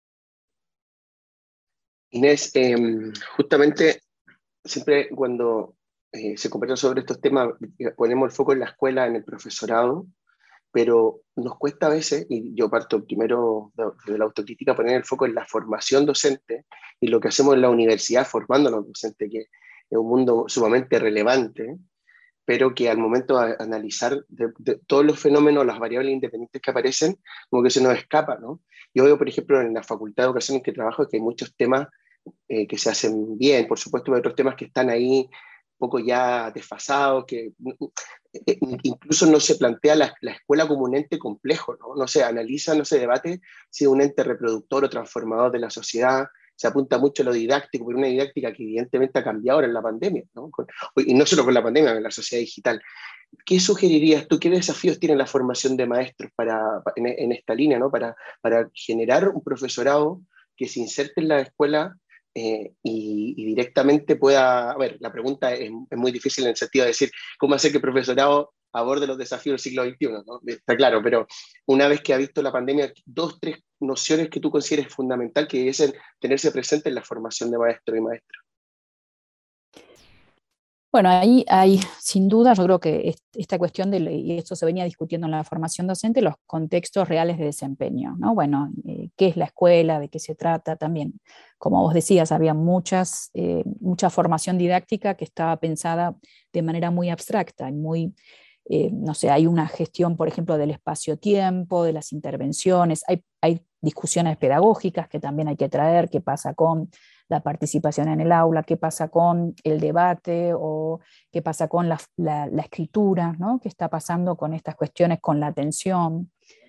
Inés, justamente siempre cuando se conversa sobre estos temas, ponemos el foco en la escuela, en el profesorado, pero nos cuesta a veces, y yo parto primero de la autocrítica, poner el foco en la formación docente y lo que hacemos en la universidad formando a los docentes, que es un mundo sumamente relevante, pero que al momento de analizar de todos los fenómenos, las variables independientes que aparecen, como que se nos escapa, ¿no? Yo veo, por ejemplo, en la facultad de educación en que trabajo, que hay muchos temas que se hacen bien, por supuesto, hay otros temas que están ahí un poco ya desfasados, que incluso no se plantea la escuela como un ente complejo, ¿no? No se analiza, no se debate si es un ente reproductor o transformador de la sociedad. Se apunta mucho a lo didáctico, pero una didáctica que evidentemente ha cambiado ahora en la pandemia, ¿no? Y no solo con la pandemia, en la sociedad digital. ¿Qué sugerirías tú? ¿Qué desafíos tiene la formación de maestros en esta línea, ¿no? Para generar un profesorado que se inserte en la escuela y directamente pueda, a ver, la pregunta es muy difícil en el sentido de decir cómo hacer que el profesorado aborde los desafíos del siglo XXI, ¿no? Está claro, pero una vez que ha visto la pandemia, dos, tres nociones que tú consideres fundamental que debiesen tenerse presente en la formación de maestros y maestras. Bueno, ahí hay, sin duda, yo creo que esta cuestión y esto se venía discutiendo en la formación docente, los contextos reales de desempeño, ¿no? Bueno, ¿qué es la escuela? ¿De qué se trata? También, como vos decías, había mucha formación didáctica que estaba pensada de manera muy abstracta y muy, no sé, hay una gestión, por ejemplo, del espacio-tiempo, de las intervenciones, hay discusiones pedagógicas que también hay que traer, qué pasa con la participación en el aula, qué pasa con el debate o qué pasa con la escritura, ¿no? ¿Qué está pasando con estas cuestiones, con la atención?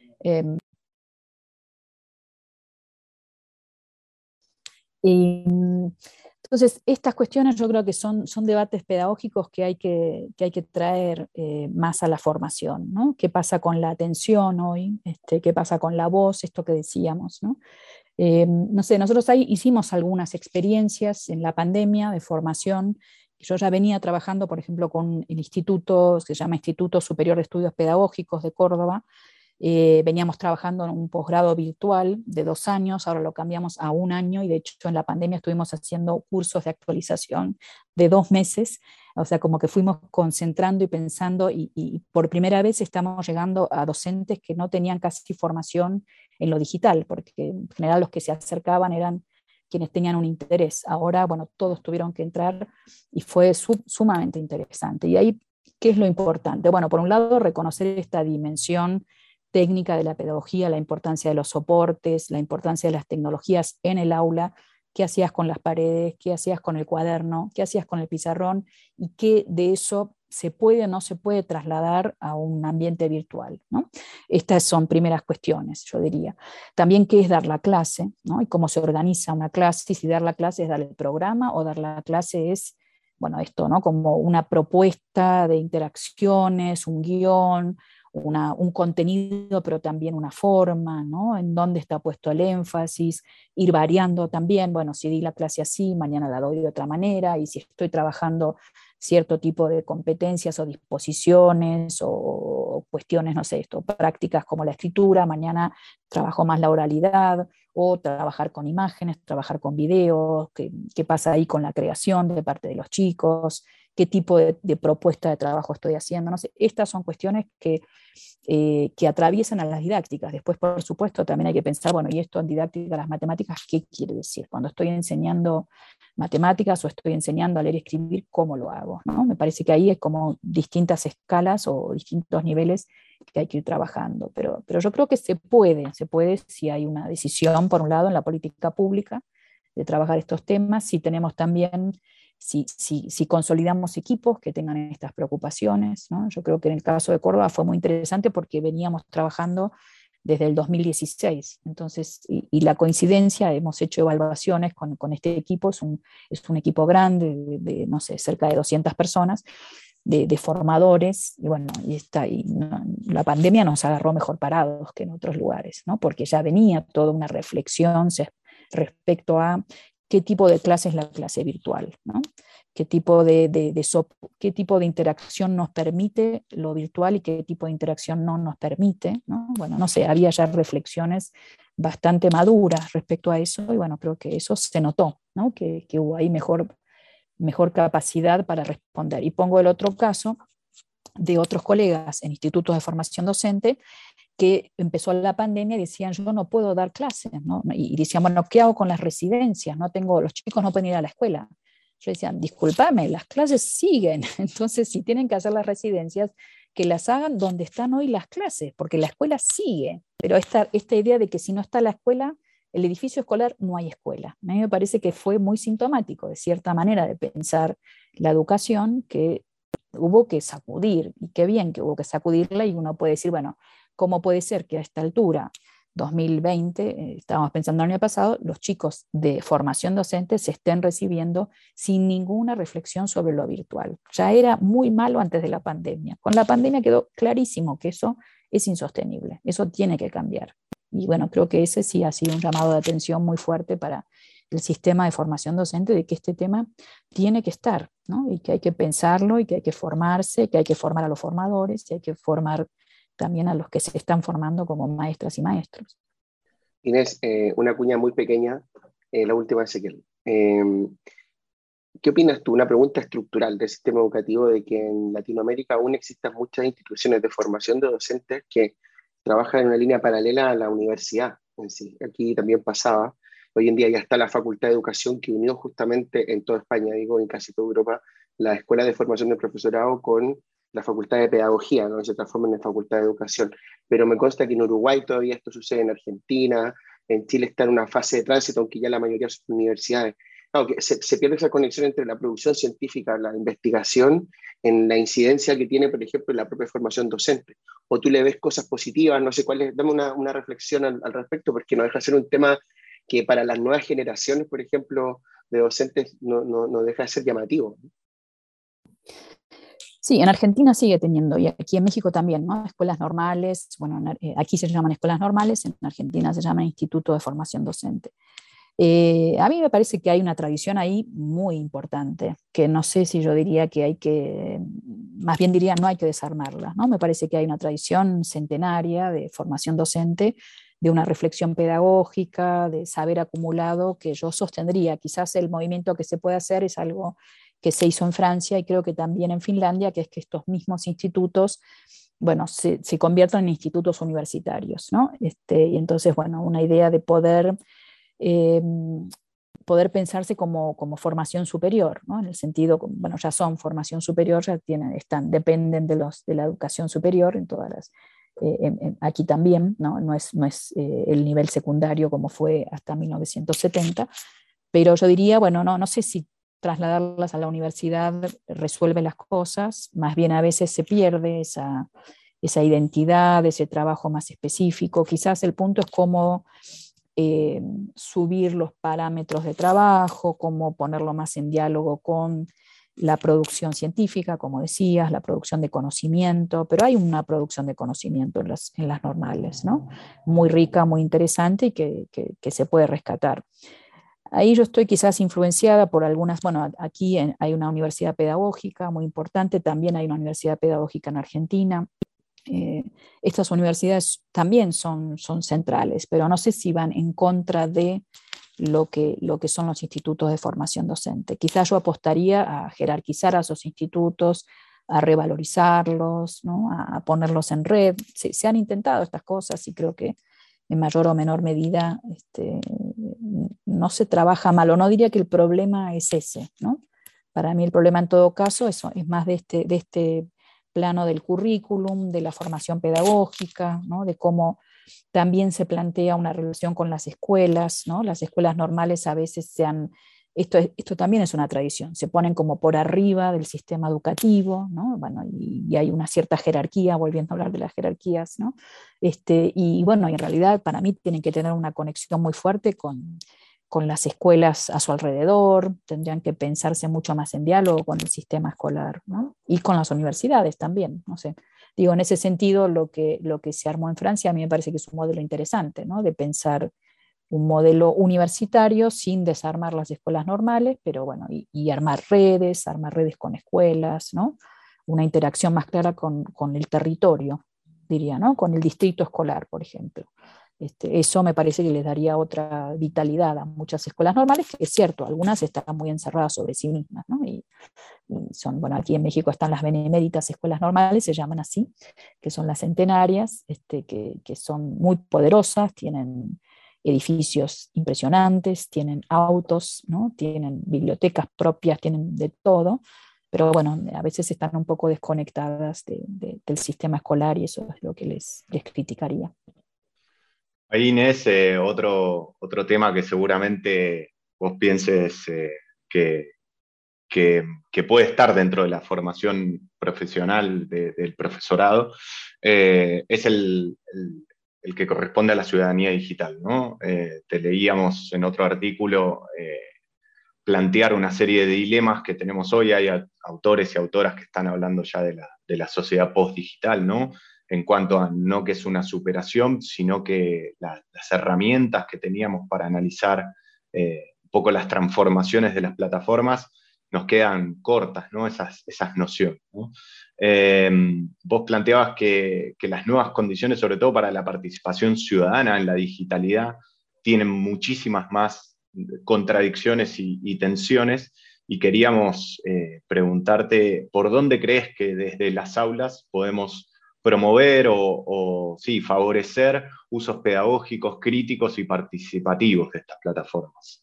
Y entonces, estas cuestiones yo creo que son debates pedagógicos que hay que traer más a la formación, ¿no? ¿Qué pasa con la atención hoy? ¿Qué pasa con la voz? Esto que decíamos, ¿no? No sé, nosotros ahí hicimos algunas experiencias en la pandemia de formación. Yo ya venía trabajando, por ejemplo, con el instituto, se llama Instituto Superior de Estudios Pedagógicos de Córdoba. Veníamos trabajando en un posgrado virtual de 2 años, ahora lo cambiamos a 1 año y de hecho en la pandemia estuvimos haciendo cursos de actualización de 2 meses O sea, como que fuimos concentrando y pensando y por primera vez estamos llegando a docentes que no tenían casi formación en lo digital, porque en general los que se acercaban eran quienes tenían un interés. Ahora, bueno, todos tuvieron que entrar y fue sumamente interesante. Y ahí, ¿qué es lo importante? Bueno, por un lado, reconocer esta dimensión técnica de la pedagogía, la importancia de los soportes, la importancia de las tecnologías en el aula, qué hacías con las paredes, qué hacías con el cuaderno, qué hacías con el pizarrón y qué de eso se puede o no se puede trasladar a un ambiente virtual, ¿no? Estas son primeras cuestiones, yo diría. También qué es dar la clase, ¿no? Y cómo se organiza una clase, y si dar la clase es dar el programa o dar la clase es, bueno, esto, ¿no? Como una propuesta de interacciones, un guión, un contenido, pero también una forma, ¿no? En dónde está puesto el énfasis, ir variando también, bueno, si di la clase así, mañana la doy de otra manera, y si estoy trabajando cierto tipo de competencias o disposiciones o cuestiones, no sé, esto, prácticas como la escritura, mañana trabajo más la oralidad, o trabajar con imágenes, trabajar con videos, qué pasa ahí con la creación de parte de los chicos, qué tipo de propuesta de trabajo estoy haciendo, no sé, estas son cuestiones que atraviesan a las didácticas. Después, por supuesto, también hay que pensar, bueno, y esto en didáctica, las matemáticas, ¿qué quiere decir? Cuando estoy enseñando matemáticas o estoy enseñando a leer y escribir, ¿cómo lo hago? ¿No? Me parece que ahí es como distintas escalas o distintos niveles que hay que ir trabajando. Pero yo creo que se puede si hay una decisión, por un lado, en la política pública de trabajar estos temas, si tenemos también si consolidamos equipos que tengan estas preocupaciones, ¿no? Yo creo que en el caso de Córdoba fue muy interesante porque veníamos trabajando desde el 2016, entonces, y la coincidencia, hemos hecho evaluaciones con este equipo, es un equipo grande, no sé, cerca de 200 personas, de formadores, y bueno, la pandemia nos agarró mejor parados que en otros lugares, ¿no? Porque ya venía toda una reflexión respecto a qué tipo de clase es la clase virtual, ¿no? Qué tipo qué tipo de interacción nos permite lo virtual y qué tipo de interacción no nos permite, ¿no? Bueno, no sé, había ya reflexiones bastante maduras respecto a eso y bueno, creo que eso se notó, ¿no? Que hubo ahí mejor capacidad para responder. Y pongo el otro caso de otros colegas en institutos de formación docente que empezó la pandemia y decían, yo no puedo dar clases, ¿no? Y decían, bueno, ¿qué hago con las residencias? Los chicos no pueden ir a la escuela. Yo decía, discúlpame, las clases siguen, entonces si tienen que hacer las residencias, que las hagan donde están hoy las clases, porque la escuela sigue, pero esta idea de que si no está la escuela, el edificio escolar, no hay escuela. A mí me parece que fue muy sintomático, de cierta manera, de pensar la educación que hubo que sacudir, y qué bien que hubo que sacudirla, y uno puede decir, bueno, ¿cómo puede ser que a esta altura, 2020, estábamos pensando el año pasado, los chicos de formación docente se estén recibiendo sin ninguna reflexión sobre lo virtual? Ya era muy malo antes de la pandemia. Con la pandemia quedó clarísimo que eso es insostenible, eso tiene que cambiar. Y bueno, creo que ese sí ha sido un llamado de atención muy fuerte para el sistema de formación docente, de que este tema tiene que estar, ¿no? Y que hay que pensarlo y que hay que formarse, que hay que formar a los formadores y hay que formar también a los que se están formando como maestras y maestros. Inés, una cuña muy pequeña, la última de Ezequiel. ¿Qué opinas tú? Una pregunta estructural del sistema educativo de que en Latinoamérica aún existan muchas instituciones de formación de docentes que trabajan en una línea paralela a la universidad en sí. Aquí también pasaba. Hoy en día ya está la Facultad de Educación que unió justamente en toda España, digo, en casi toda Europa, la Escuela de Formación del Profesorado con la Facultad de Pedagogía, ¿no? Se transforman en Facultad de Educación. Pero me consta que en Uruguay todavía esto sucede, en Argentina, en Chile está en una fase de tránsito, aunque ya la mayoría de sus universidades. Claro, que se pierde esa conexión entre la producción científica, la investigación, en la incidencia que tiene, por ejemplo, en la propia formación docente. O tú le ves cosas positivas, no sé cuáles, dame una reflexión al respecto, porque no deja de ser un tema que para las nuevas generaciones, por ejemplo, de docentes, no deja de ser llamativo. Sí, en Argentina sigue teniendo, y aquí en México también, ¿no? Escuelas normales, bueno, aquí se llaman escuelas normales, en Argentina se llama Instituto de Formación Docente. A mí me parece que hay una tradición ahí muy importante, que no sé si yo diría que más bien diría no hay que desarmarla, ¿no? Me parece que hay una tradición centenaria de formación docente, de una reflexión pedagógica, de saber acumulado, que yo sostendría. Quizás el movimiento que se puede hacer es algo que se hizo en Francia y creo que también en Finlandia, que es que estos mismos institutos, bueno, se convierten en institutos universitarios, ¿no? Y entonces, bueno, una idea de poder pensarse como formación superior, ¿no? En el sentido, bueno, ya son formación superior, ya dependen de la educación superior en todas las, aquí también, ¿no? No es el nivel secundario como fue hasta 1970, pero yo diría, bueno, no sé si trasladarlas a la universidad resuelve las cosas, más bien a veces se pierde esa identidad, ese trabajo más específico. Quizás el punto es cómo subir los parámetros de trabajo, cómo ponerlo más en diálogo con la producción científica, como decías, la producción de conocimiento, pero hay una producción de conocimiento en las normales, ¿no? Muy rica, muy interesante y que se puede rescatar. Ahí yo estoy quizás influenciada por algunas, bueno, aquí hay una universidad pedagógica muy importante, también hay una universidad pedagógica en Argentina. Estas universidades también son centrales, pero no sé si van en contra de lo que son los institutos de formación docente. Quizás yo apostaría a jerarquizar a esos institutos, a revalorizarlos, ¿no? A ponerlos en red. Se han intentado estas cosas y creo que en mayor o menor medida no se trabaja mal, o no diría que el problema es ese, ¿no? Para mí el problema en todo caso es más de este plano del currículum, de la formación pedagógica, ¿no? De cómo también se plantea una relación con las escuelas, ¿no? Las escuelas normales a veces esto también es una tradición, se ponen como por arriba del sistema educativo, ¿no? Bueno, y hay una cierta jerarquía, volviendo a hablar de las jerarquías, ¿no? Y bueno, en realidad para mí tienen que tener una conexión muy fuerte con las escuelas a su alrededor, tendrían que pensarse mucho más en diálogo con el sistema escolar, ¿no? Y con las universidades también, no sé. Digo, en ese sentido, lo que se armó en Francia a mí me parece que es un modelo interesante, ¿no? De pensar un modelo universitario sin desarmar las escuelas normales, pero bueno, y armar redes con escuelas, ¿no? Una interacción más clara con el territorio, diría, ¿no? Con el distrito escolar, por ejemplo. Eso me parece que les daría otra vitalidad a muchas escuelas normales, que es cierto, algunas están muy encerradas sobre sí mismas, ¿no? Y son, bueno, aquí en México están las beneméritas escuelas normales, se llaman así, que son las centenarias, que son muy poderosas, tienen edificios impresionantes, tienen autos, ¿no? Tienen bibliotecas propias, tienen de todo, pero bueno, a veces están un poco desconectadas del sistema escolar y eso es lo que les criticaría. Ahí, Inés, otro tema que seguramente vos pienses que, que puede estar dentro de la formación profesional del profesorado, es el que corresponde a la ciudadanía digital, ¿no? Te leíamos en otro artículo plantear una serie de dilemas que tenemos hoy. Hay autores y autoras que están hablando ya de la sociedad post-digital, ¿no? En cuanto a no que es una superación, sino que las herramientas que teníamos para analizar un poco las transformaciones de las plataformas nos quedan cortas, ¿no? Esas nociones, ¿no? Vos planteabas que las nuevas condiciones, sobre todo para la participación ciudadana en la digitalidad, tienen muchísimas más contradicciones y tensiones, y queríamos preguntarte por dónde crees que desde las aulas podemos promover o sí, favorecer usos pedagógicos, críticos y participativos de estas plataformas.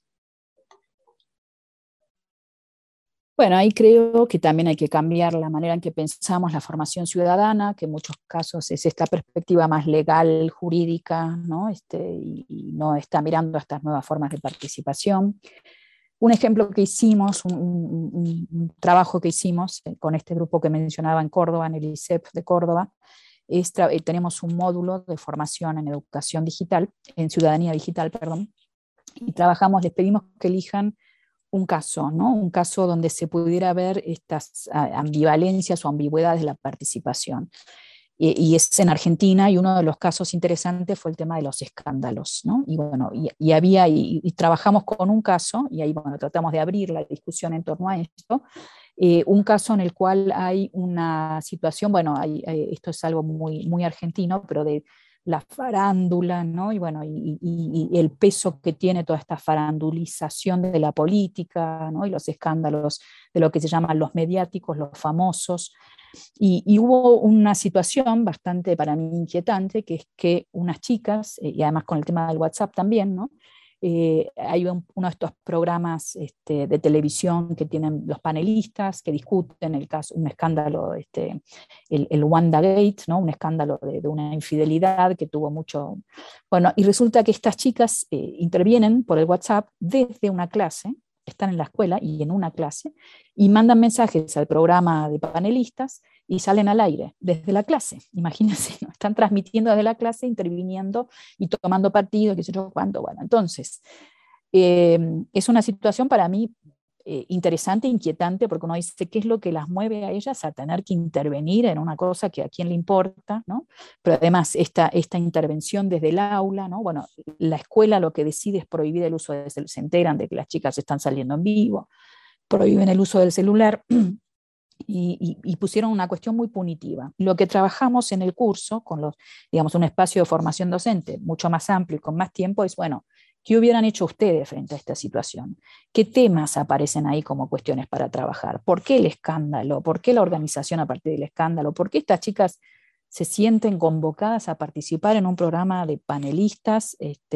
Bueno, ahí creo que también hay que cambiar la manera en que pensamos la formación ciudadana, que en muchos casos es esta perspectiva más legal, jurídica, ¿no? Y no está mirando a estas nuevas formas de participación. Un ejemplo que hicimos, un trabajo que hicimos con este grupo que mencionaba en Córdoba, en el ISEP de Córdoba, tenemos un módulo de formación en educación digital, en ciudadanía digital, perdón, y les pedimos que elijan un caso, ¿no? Un caso donde se pudiera ver estas ambivalencias o ambigüedades de la participación. Y es en Argentina, y uno de los casos interesantes fue el tema de los escándalos, ¿no? Y bueno, y trabajamos con un caso, y ahí bueno, tratamos de abrir la discusión en torno a esto, un caso en el cual hay una situación, bueno, esto es algo muy, muy argentino, pero de la farándula, ¿no? Y bueno, y el peso que tiene toda esta farandulización de la política, ¿no? Y los escándalos de lo que se llaman los mediáticos, los famosos. Y hubo una situación bastante para mí inquietante, que es que unas chicas, y además con el tema del WhatsApp también, ¿no? Hay uno de estos programas de televisión que tienen los panelistas que discuten el caso, un escándalo, el WandaGate, ¿no? Un escándalo de una infidelidad que tuvo mucho. Bueno, y resulta que estas chicas intervienen por el WhatsApp desde una clase, están en la escuela y en una clase, y mandan mensajes al programa de panelistas y salen al aire desde la clase. Imagínense, ¿no? Están transmitiendo desde la clase, interviniendo y tomando partido, qué sé yo cuánto. Bueno, entonces, es una situación para mí interesante, inquietante, porque uno dice qué es lo que las mueve a ellas a tener que intervenir en una cosa que a quién le importa, ¿no? Pero además esta intervención desde el aula, ¿no? Bueno, la escuela lo que decide es prohibir el uso de se enteran de que las chicas están saliendo en vivo, prohíben el uso del celular. Y pusieron una cuestión muy punitiva. Lo que trabajamos en el curso, con digamos, un espacio de formación docente mucho más amplio y con más tiempo, es, bueno, ¿qué hubieran hecho ustedes frente a esta situación? ¿Qué temas aparecen ahí como cuestiones para trabajar? ¿Por qué el escándalo? ¿Por qué la organización a partir del escándalo? ¿Por qué estas chicas se sienten convocadas a participar en un programa de panelistas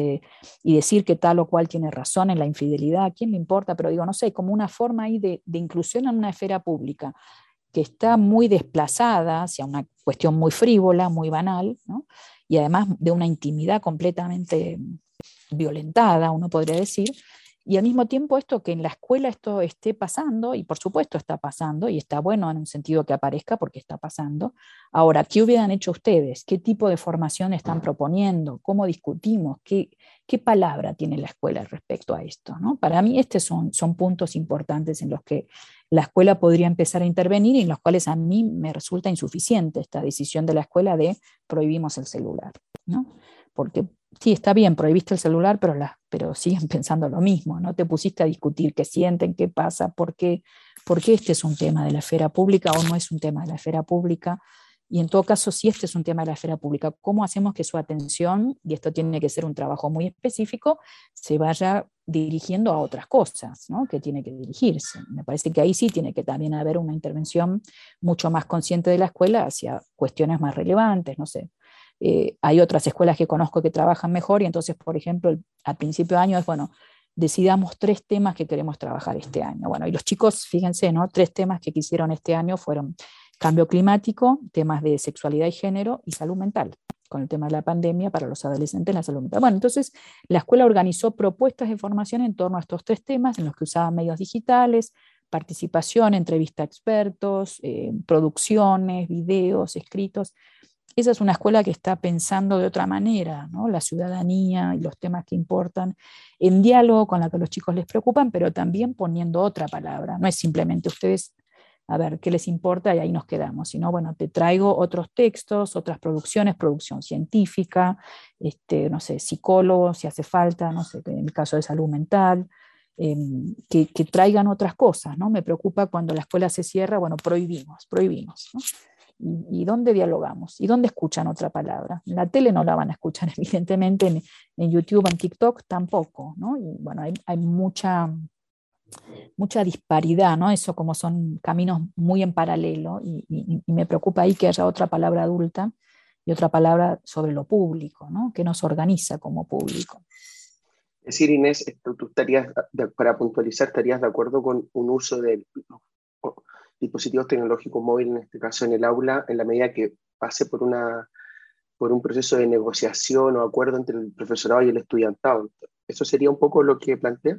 y decir que tal o cual tiene razón en la infidelidad? ¿A quién le importa? Pero digo, no sé, como una forma ahí de inclusión en una esfera pública que está muy desplazada hacia una cuestión muy frívola, muy banal, ¿no? Y además de una intimidad completamente violentada, uno podría decir, y al mismo tiempo esto que en la escuela esto esté pasando, y por supuesto está pasando, y está bueno en un sentido que aparezca porque está pasando. Ahora, ¿qué hubieran hecho ustedes? ¿Qué tipo de formación están proponiendo? ¿Cómo discutimos? ¿Qué palabra tiene la escuela respecto a esto, ¿no? Para mí estos son puntos importantes en los que la escuela podría empezar a intervenir y en los cuales a mí me resulta insuficiente esta decisión de la escuela de prohibimos el celular, ¿no? Porque sí, está bien, prohibiste el celular, pero siguen pensando lo mismo, ¿no? Te pusiste a discutir qué sienten, qué pasa, por qué este es un tema de la esfera pública o no es un tema de la esfera pública. Y en todo caso, si este es un tema de la esfera pública, ¿cómo hacemos que su atención, y esto tiene que ser un trabajo muy específico, se vaya dirigiendo a otras cosas, ¿no? Que tiene que dirigirse? Me parece que ahí sí tiene que también haber una intervención mucho más consciente de la escuela hacia cuestiones más relevantes, no sé. Hay otras escuelas que conozco que trabajan mejor y entonces, por ejemplo, al principio de año es, bueno, decidamos 3 temas que queremos trabajar este año. Bueno, y los chicos, fíjense, ¿no? 3 temas que quisieron este año fueron cambio climático, temas de sexualidad y género y salud mental, con el tema de la pandemia para los adolescentes, la salud mental. Bueno, entonces la escuela organizó propuestas de formación en torno a estos 3 temas, en los que usaban medios digitales, participación, entrevista a expertos, producciones, videos, escritos. Esa es una escuela que está pensando de otra manera, ¿no? La ciudadanía y los temas que importan, en diálogo con la que los chicos les preocupan, pero también poniendo otra palabra. No es simplemente ustedes, a ver, qué les importa y ahí nos quedamos, sino, bueno, te traigo otros textos, otras producciones, producción científica, no sé, psicólogos, si hace falta, no sé, en el caso de salud mental, que traigan otras cosas, ¿no? Me preocupa cuando la escuela se cierra, bueno, prohibimos, ¿no? ¿Y dónde dialogamos? ¿Y dónde escuchan otra palabra? En la tele no la van a escuchar, evidentemente, en YouTube, en TikTok tampoco, ¿no? Y bueno, hay mucha disparidad, ¿no? Eso como son caminos muy en paralelo y me preocupa ahí que haya otra palabra adulta y otra palabra sobre lo público, ¿no? Que nos organiza como público. Es decir, Inés, tú estarías, para puntualizar, ¿estarías de acuerdo con un uso de dispositivos tecnológicos móviles, en este caso en el aula, en la medida que pase por un proceso de negociación o acuerdo entre el profesorado y el estudiantado? ¿Eso sería un poco lo que planteas?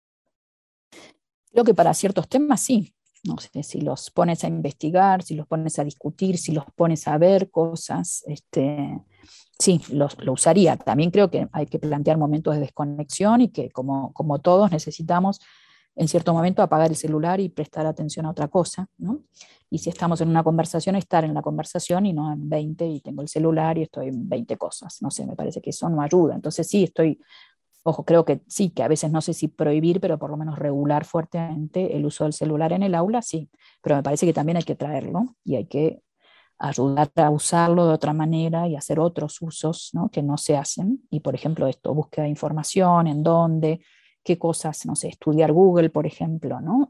Creo que para ciertos temas sí. No sé, si los pones a investigar, si los pones a discutir, si los pones a ver cosas, sí, lo usaría. También creo que hay que plantear momentos de desconexión y que como todos necesitamos en cierto momento apagar el celular y prestar atención a otra cosa, ¿no? Y si estamos en una conversación, estar en la conversación y no en 20 y tengo el celular y estoy en 20 cosas. No sé, me parece que eso no ayuda. Entonces sí, ojo, creo que sí, que a veces no sé si prohibir, pero por lo menos regular fuertemente el uso del celular en el aula, sí. Pero me parece que también hay que traerlo y hay que ayudar a usarlo de otra manera y hacer otros usos, ¿no?, que no se hacen. Y por ejemplo esto, búsqueda de información, en dónde, qué cosas, no sé, estudiar Google, por ejemplo, ¿no?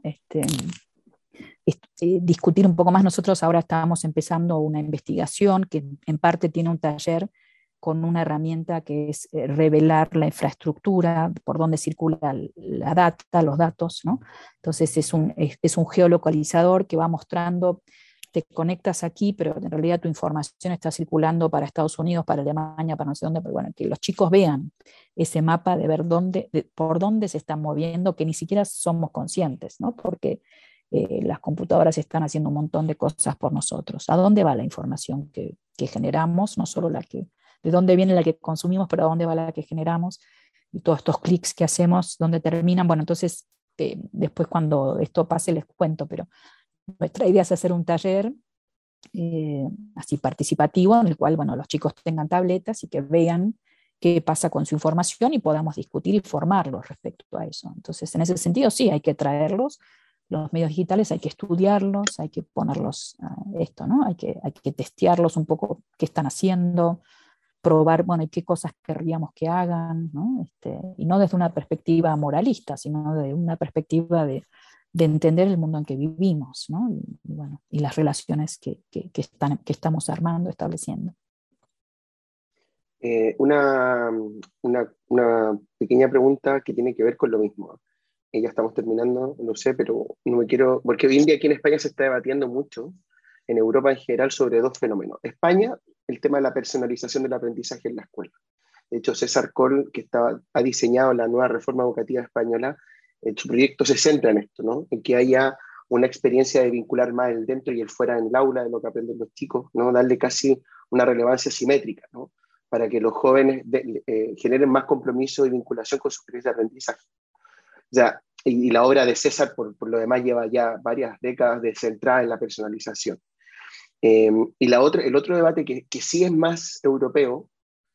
Discutir un poco más. Nosotros ahora estábamos empezando una investigación que en parte tiene un taller con una herramienta que es revelar la infraestructura, por dónde circula la data, los datos, ¿no? Entonces es un geolocalizador que va mostrando, te conectas aquí, pero en realidad tu información está circulando para Estados Unidos, para Alemania, para no sé dónde, pero bueno, que los chicos vean ese mapa de ver por dónde se están moviendo, que ni siquiera somos conscientes, ¿no? Porque las computadoras están haciendo un montón de cosas por nosotros. ¿A dónde va la información que generamos? No solo de dónde viene la que consumimos, pero a dónde va la que generamos, y todos estos clics que hacemos, dónde terminan. Bueno, entonces, después cuando esto pase les cuento, pero nuestra idea es hacer un taller así participativo, en el cual, bueno, los chicos tengan tabletas y que vean qué pasa con su información y podamos discutir y formarlos respecto a eso. Entonces, en ese sentido, sí, hay que traerlos. Los medios digitales hay que estudiarlos, hay que ponerlos ¿no? Hay que testearlos un poco, qué están haciendo, probar, bueno, qué cosas querríamos que hagan, ¿no? Y no desde una perspectiva moralista, sino de una perspectiva de entender el mundo en que vivimos, ¿no? Bueno, y las relaciones que estamos armando, estableciendo. Una pequeña pregunta que tiene que ver con lo mismo. Ya estamos terminando, no sé, pero no me quiero, porque hoy en día aquí en España se está debatiendo mucho, en Europa en general, sobre dos fenómenos. España, el tema de la personalización del aprendizaje en la escuela. De hecho, César Coll, que ha diseñado la nueva reforma educativa española, su proyecto se centra en esto, ¿no? En que haya una experiencia de vincular más el dentro y el fuera en el aula de lo que aprenden los chicos, ¿no? Darle casi una relevancia simétrica, ¿no? Para que los jóvenes generen más compromiso y vinculación con su experiencia de aprendizaje. Ya, y la obra de César, por lo demás, lleva ya varias décadas de centrada en la personalización. Y el otro debate que sí es más europeo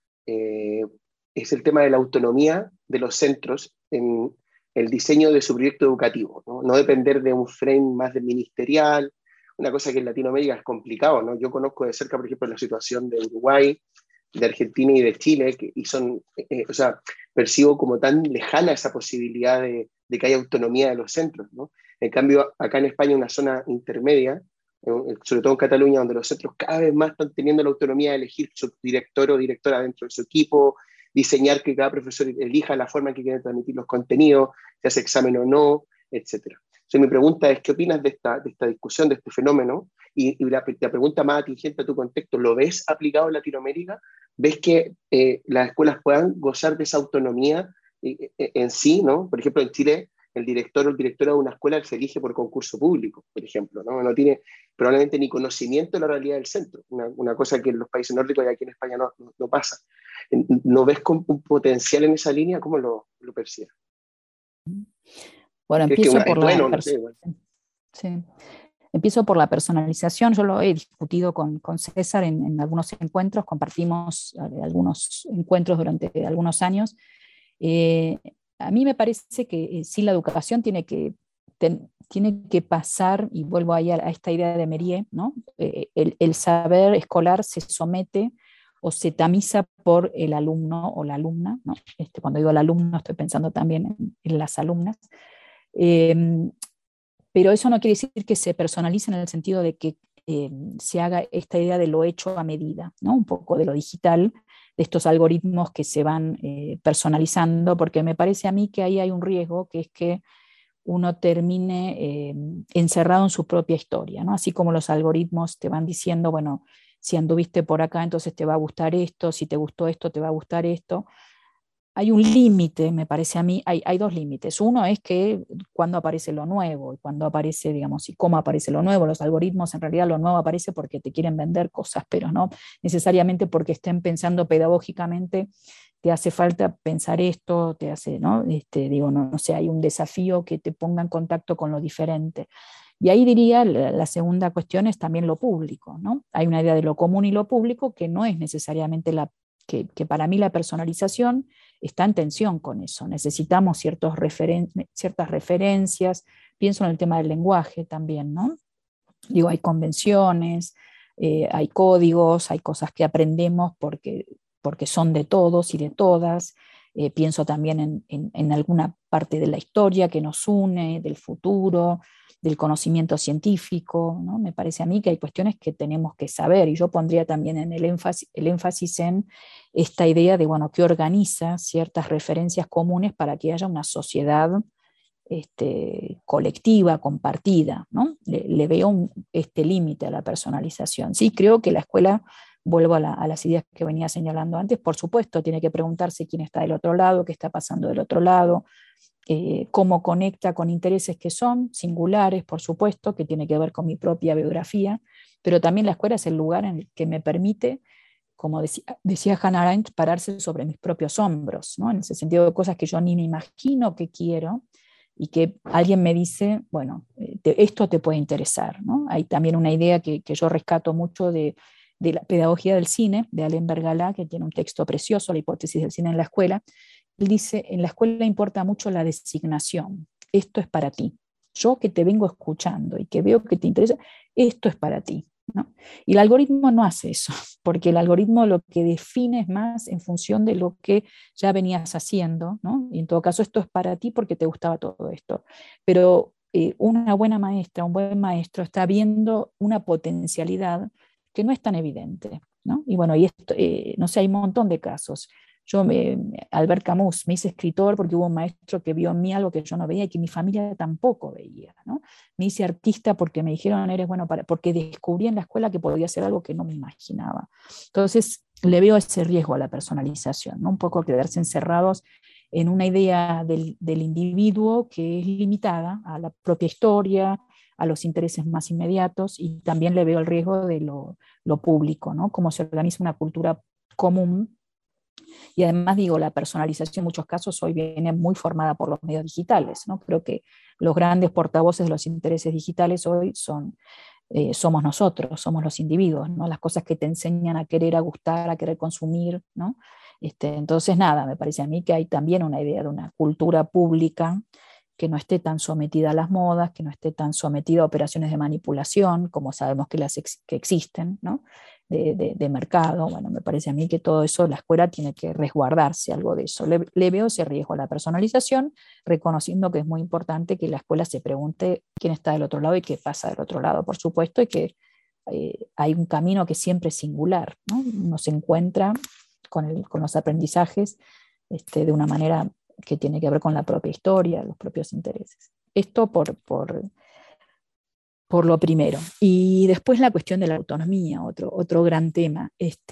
es el tema de la autonomía de los centros en el diseño de su proyecto educativo, ¿no? No depender de un frame más ministerial, una cosa que en Latinoamérica es complicado, ¿no? Yo conozco de cerca, por ejemplo, la situación de Uruguay, de Argentina y de Chile, o sea, percibo como tan lejana esa posibilidad de que haya autonomía de los centros, ¿no? En cambio, acá en España, una zona intermedia, sobre todo en Cataluña, donde los centros cada vez más están teniendo la autonomía de elegir su director o directora dentro de su equipo, diseñar que cada profesor elija la forma en que quiere transmitir los contenidos, si hace examen o no, etc. Entonces, mi pregunta es, ¿qué opinas de esta discusión, de este fenómeno? Y la pregunta más atingente a tu contexto, ¿lo ves aplicado en Latinoamérica? ¿Ves que las escuelas puedan gozar de esa autonomía en sí, ¿no? Por ejemplo, en Chile, el director o el directora de una escuela se elige por concurso público, por ejemplo, ¿no? No tiene probablemente ni conocimiento de la realidad del centro, una cosa que en los países nórdicos y aquí en España no pasa. ¿No ves con un potencial en esa línea? ¿Cómo lo percibes? Bueno, empiezo por no sé, bueno. Sí. Empiezo por la personalización. Yo lo he discutido con César en algunos encuentros, compartimos algunos encuentros durante algunos años. A mí me parece que sí, la educación tiene que pasar, y vuelvo ahí a esta idea de Mérieux, ¿no? El saber escolar se somete o se tamiza por el alumno o la alumna, ¿no? Cuando digo el alumno estoy pensando también en las alumnas. Pero eso no quiere decir que se personalice en el sentido de que se haga esta idea de lo hecho a medida, ¿no? Un poco de lo digital, de estos algoritmos que se van personalizando, porque me parece a mí que ahí hay un riesgo, que es que uno termine encerrado en su propia historia, ¿no? Así como los algoritmos te van diciendo, bueno, si anduviste por acá, entonces te va a gustar esto, si te gustó esto, te va a gustar esto. Hay un límite, me parece a mí, hay dos límites. Uno es que cuando aparece lo nuevo, y cuando aparece, digamos, y cómo aparece lo nuevo. Los algoritmos, en realidad, lo nuevo aparece porque te quieren vender cosas, pero no necesariamente porque estén pensando pedagógicamente. Te hace falta pensar esto, te hace, ¿no? No sé, hay un desafío que te ponga en contacto con lo diferente. Y ahí diría, la segunda cuestión es también lo público, ¿no? Hay una idea de lo común y lo público que no es necesariamente que para mí la personalización está en tensión con eso. Necesitamos ciertas referencias. Pienso en el tema del lenguaje también, ¿no? Digo, hay convenciones, hay códigos, hay cosas que aprendemos porque son de todos y de todas. Pienso también en alguna parte de la historia que nos une, del futuro, del conocimiento científico, ¿no? Me parece a mí que hay cuestiones que tenemos que saber, y yo pondría también en el énfasis en esta idea de, bueno, que organiza ciertas referencias comunes para que haya una sociedad colectiva, compartida, ¿no? Le veo este límite a la personalización. Sí, creo que la escuela, vuelvo a las ideas que venía señalando antes, por supuesto, tiene que preguntarse quién está del otro lado, qué está pasando del otro lado, cómo conecta con intereses que son singulares, por supuesto, que tiene que ver con mi propia biografía, pero también la escuela es el lugar en el que me permite, como decía Hannah Arendt, pararse sobre mis propios hombros, ¿no? En ese sentido de cosas que yo ni me imagino que quiero, y que alguien me dice, bueno, esto te puede interesar, ¿no? Hay también una idea que yo rescato mucho de la pedagogía del cine, de Alain Bergala, que tiene un texto precioso, La hipótesis del cine en la escuela. Él dice, en la escuela importa mucho la designación, esto es para ti. Yo que te vengo escuchando y que veo que te interesa, esto es para ti, ¿no? Y el algoritmo no hace eso, porque el algoritmo lo que define es más en función de lo que ya venías haciendo, ¿no? Y en todo caso esto es para ti porque te gustaba todo esto. Pero una buena maestra, un buen maestro está viendo una potencialidad que no es tan evidente, ¿no? Y bueno, y esto, no sé, hay un montón de casos. Albert Camus, me hice escritor porque hubo un maestro que vio en mí algo que yo no veía y que mi familia tampoco veía, ¿no? Me hice artista porque me dijeron, eres bueno porque descubrí en la escuela que podía hacer algo que no me imaginaba. Entonces, le veo ese riesgo a la personalización, ¿no? Un poco quedarse encerrados en una idea del individuo que es limitada a la propia historia, a los intereses más inmediatos, y también le veo el riesgo de lo público, ¿no? Cómo se organiza una cultura común. Y además digo, la personalización en muchos casos hoy viene muy formada por los medios digitales, ¿no? Creo que los grandes portavoces de los intereses digitales hoy somos nosotros, somos los individuos, ¿no? Las cosas que te enseñan a querer, a gustar, a querer consumir, ¿no? Entonces, nada, me parece a mí que hay también una idea de una cultura pública que no esté tan sometida a las modas, que no esté tan sometida a operaciones de manipulación, como sabemos que existen, ¿no? De mercado. Bueno, me parece a mí que todo eso, la escuela tiene que resguardarse algo de eso. Le veo ese riesgo a la personalización, reconociendo que es muy importante que la escuela se pregunte quién está del otro lado y qué pasa del otro lado, por supuesto, y que hay un camino que siempre es singular, ¿no? Uno se encuentra con los aprendizajes de una manera que tiene que ver con la propia historia, los propios intereses. Esto por lo primero. Y después la cuestión de la autonomía, otro gran tema.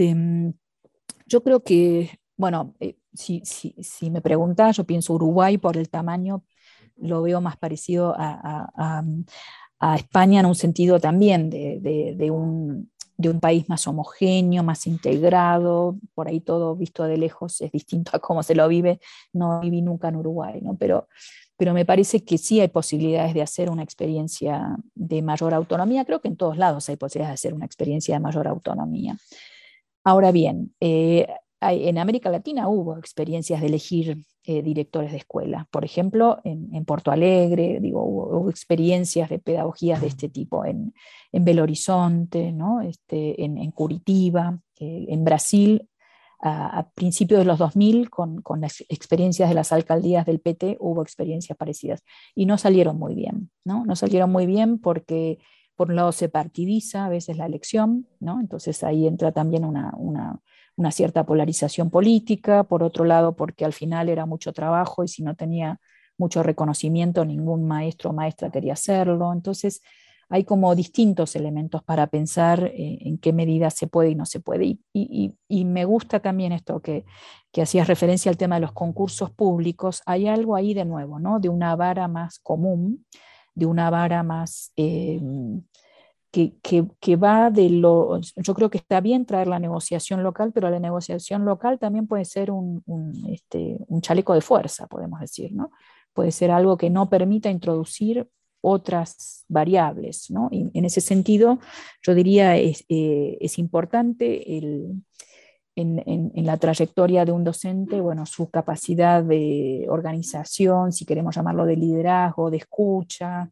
Yo creo que, bueno, si me preguntas, yo pienso Uruguay por el tamaño, lo veo más parecido a España en un sentido también de un país más homogéneo, más integrado. Por ahí todo visto de lejos es distinto a cómo se lo vive. No viví nunca en Uruguay, ¿no? Pero me parece que sí hay posibilidades de hacer una experiencia de mayor autonomía. Creo que en todos lados hay posibilidades de hacer una experiencia de mayor autonomía. Ahora bien, en América Latina hubo experiencias de elegir directores de escuela. Por ejemplo, en Porto Alegre, digo, hubo experiencias de pedagogías de este tipo en Belo Horizonte, ¿no? En Curitiba, en Brasil. A principios de los 2000, con las experiencias de las alcaldías del PT, hubo experiencias parecidas y no salieron muy bien, ¿no? No salieron muy bien porque, por un lado, se partidiza a veces la elección, ¿no? Entonces ahí entra también una cierta polarización política, por otro lado, porque al final era mucho trabajo y si no tenía mucho reconocimiento, ningún maestro o maestra quería hacerlo. Entonces, hay como distintos elementos para pensar en qué medida se puede y no se puede. Y me gusta también esto que hacías referencia al tema de los concursos públicos. Hay algo ahí de nuevo, ¿no? De una vara más común, de una vara más que va de lo... Yo creo que está bien traer la negociación local, pero la negociación local también puede ser un chaleco de fuerza, podemos decir, ¿no? Puede ser algo que no permita introducir otras variables, ¿no? Y en ese sentido, yo diría es importante en la trayectoria de un docente, bueno, su capacidad de organización, si queremos llamarlo de liderazgo, de escucha,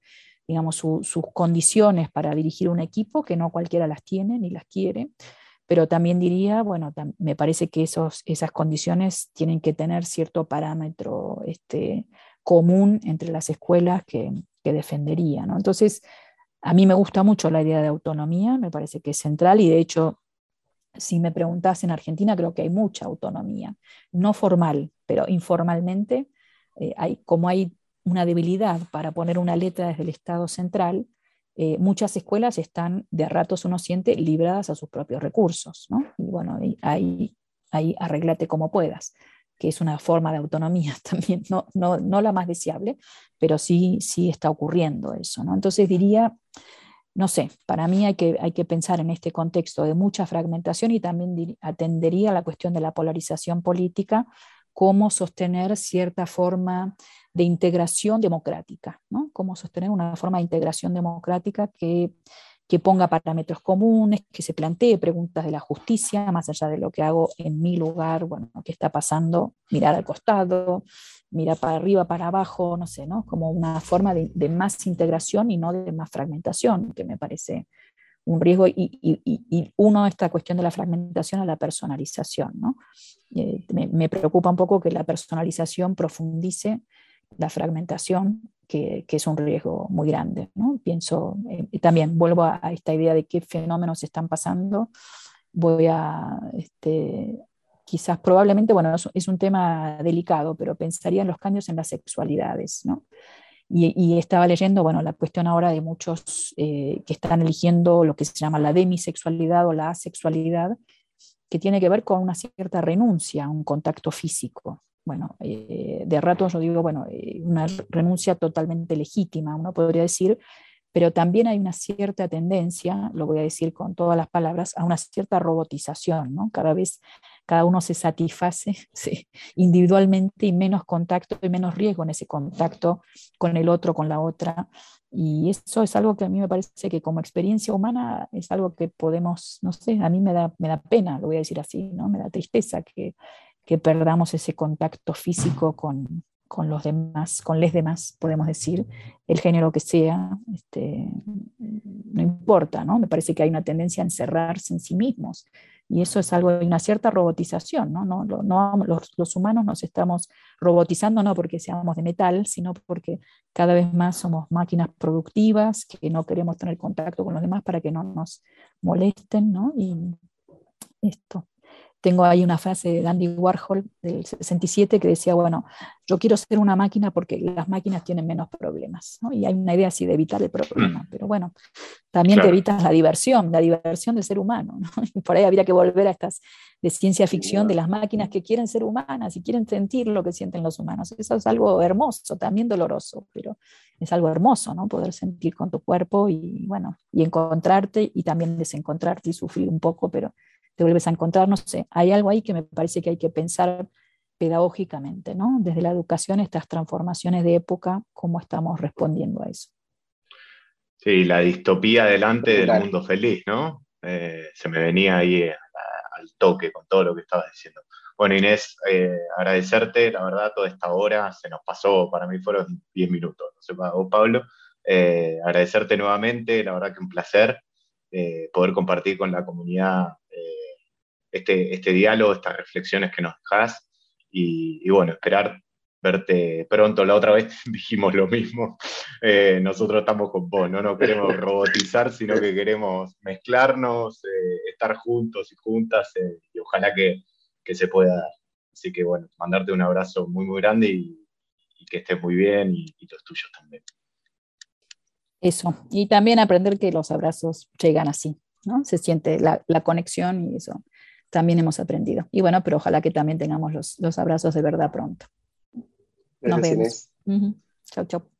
digamos, sus condiciones para dirigir un equipo, que no cualquiera las tiene ni las quiere, pero también diría, bueno, me parece que esas condiciones tienen que tener cierto parámetro común entre las escuelas que defendería, ¿no? Entonces, a mí me gusta mucho la idea de autonomía, me parece que es central y de hecho, si me preguntas en Argentina, creo que hay mucha autonomía, no formal, pero informalmente, como hay una debilidad para poner una letra desde el Estado central, muchas escuelas están, de a ratos uno siente, libradas a sus propios recursos, ¿no? Y bueno, ahí arréglate como puedas, que es una forma de autonomía también, no la más deseable, pero sí está ocurriendo eso, ¿no? Entonces diría, no sé, para mí hay que pensar en este contexto de mucha fragmentación y también atendería a la cuestión de la polarización política, cómo sostener cierta forma de integración democrática, ¿no? Cómo sostener una forma de integración democrática que ponga parámetros comunes, que se plantee preguntas de la justicia, más allá de lo que hago en mi lugar, bueno, qué está pasando, mirar al costado, mirar para arriba, para abajo, no sé, ¿no? Como una forma de más integración y no de más fragmentación, que me parece un riesgo, y uno, esta cuestión de la fragmentación a la personalización, ¿no? Me preocupa un poco que la personalización profundice la fragmentación, que es un riesgo muy grande, ¿no? Pienso, también vuelvo a esta idea de qué fenómenos están pasando, voy a, quizás probablemente, bueno, es un tema delicado, pero pensaría en los cambios en las sexualidades, ¿no? Y estaba leyendo, bueno, la cuestión ahora de muchos que están eligiendo lo que se llama la demisexualidad o la asexualidad, que tiene que ver con una cierta renuncia a un contacto físico. Bueno, de rato yo digo, bueno, una renuncia totalmente legítima, uno podría decir, pero también hay una cierta tendencia, lo voy a decir con todas las palabras, a una cierta robotización, ¿no? Cada vez cada uno se satisface sí, individualmente y menos contacto y menos riesgo en ese contacto con el otro, con la otra. Y eso es algo que a mí me parece que como experiencia humana es algo que podemos, no sé, a mí me da pena, lo voy a decir así, ¿no? Me da tristeza que perdamos ese contacto físico con los demás, con les demás, podemos decir, el género que sea, no importa, ¿no? Me parece que hay una tendencia a encerrarse en sí mismos, y eso es algo de una cierta robotización, ¿no? Los humanos nos estamos robotizando no porque seamos de metal, sino porque cada vez más somos máquinas productivas, que no queremos tener contacto con los demás para que no nos molesten, ¿no? Y esto. Tengo ahí una frase de Andy Warhol del 67 que decía, bueno, yo quiero ser una máquina porque las máquinas tienen menos problemas, ¿no? Y hay una idea así de evitar el problema, pero bueno, también te evitas la diversión del ser humano, ¿no? Y por ahí habría que volver a estas de ciencia ficción de las máquinas que quieren ser humanas y quieren sentir lo que sienten los humanos. Eso es algo hermoso, también doloroso, pero es algo hermoso, ¿no? Poder sentir con tu cuerpo y bueno, y encontrarte y también desencontrarte y sufrir un poco, pero te vuelves a encontrar, no sé, hay algo ahí que me parece que hay que pensar pedagógicamente, ¿no? Desde la educación, estas transformaciones de época, cómo estamos respondiendo a eso. Sí, la distopía delante del mundo feliz, ¿no? Se me venía ahí al toque con todo lo que estabas diciendo. Bueno, Inés, agradecerte, la verdad, toda esta hora se nos pasó, para mí fueron 10 minutos, no sé para vos, Pablo. Agradecerte nuevamente, la verdad que un placer poder compartir con la comunidad este diálogo, estas reflexiones que nos dejás y bueno, esperar verte pronto. La otra vez dijimos lo mismo, nosotros estamos con vos, no nos queremos robotizar, sino que queremos mezclarnos, estar juntos y juntas y ojalá que se pueda dar. Así que bueno, mandarte un abrazo muy, muy grande y que estés muy bien y los tuyos también. Eso, y también aprender que los abrazos llegan así, ¿no? Se siente la conexión y eso también hemos aprendido. Y bueno, pero ojalá que también tengamos los abrazos de verdad pronto. Gracias, Nos vemos. Inés. Chau, chau.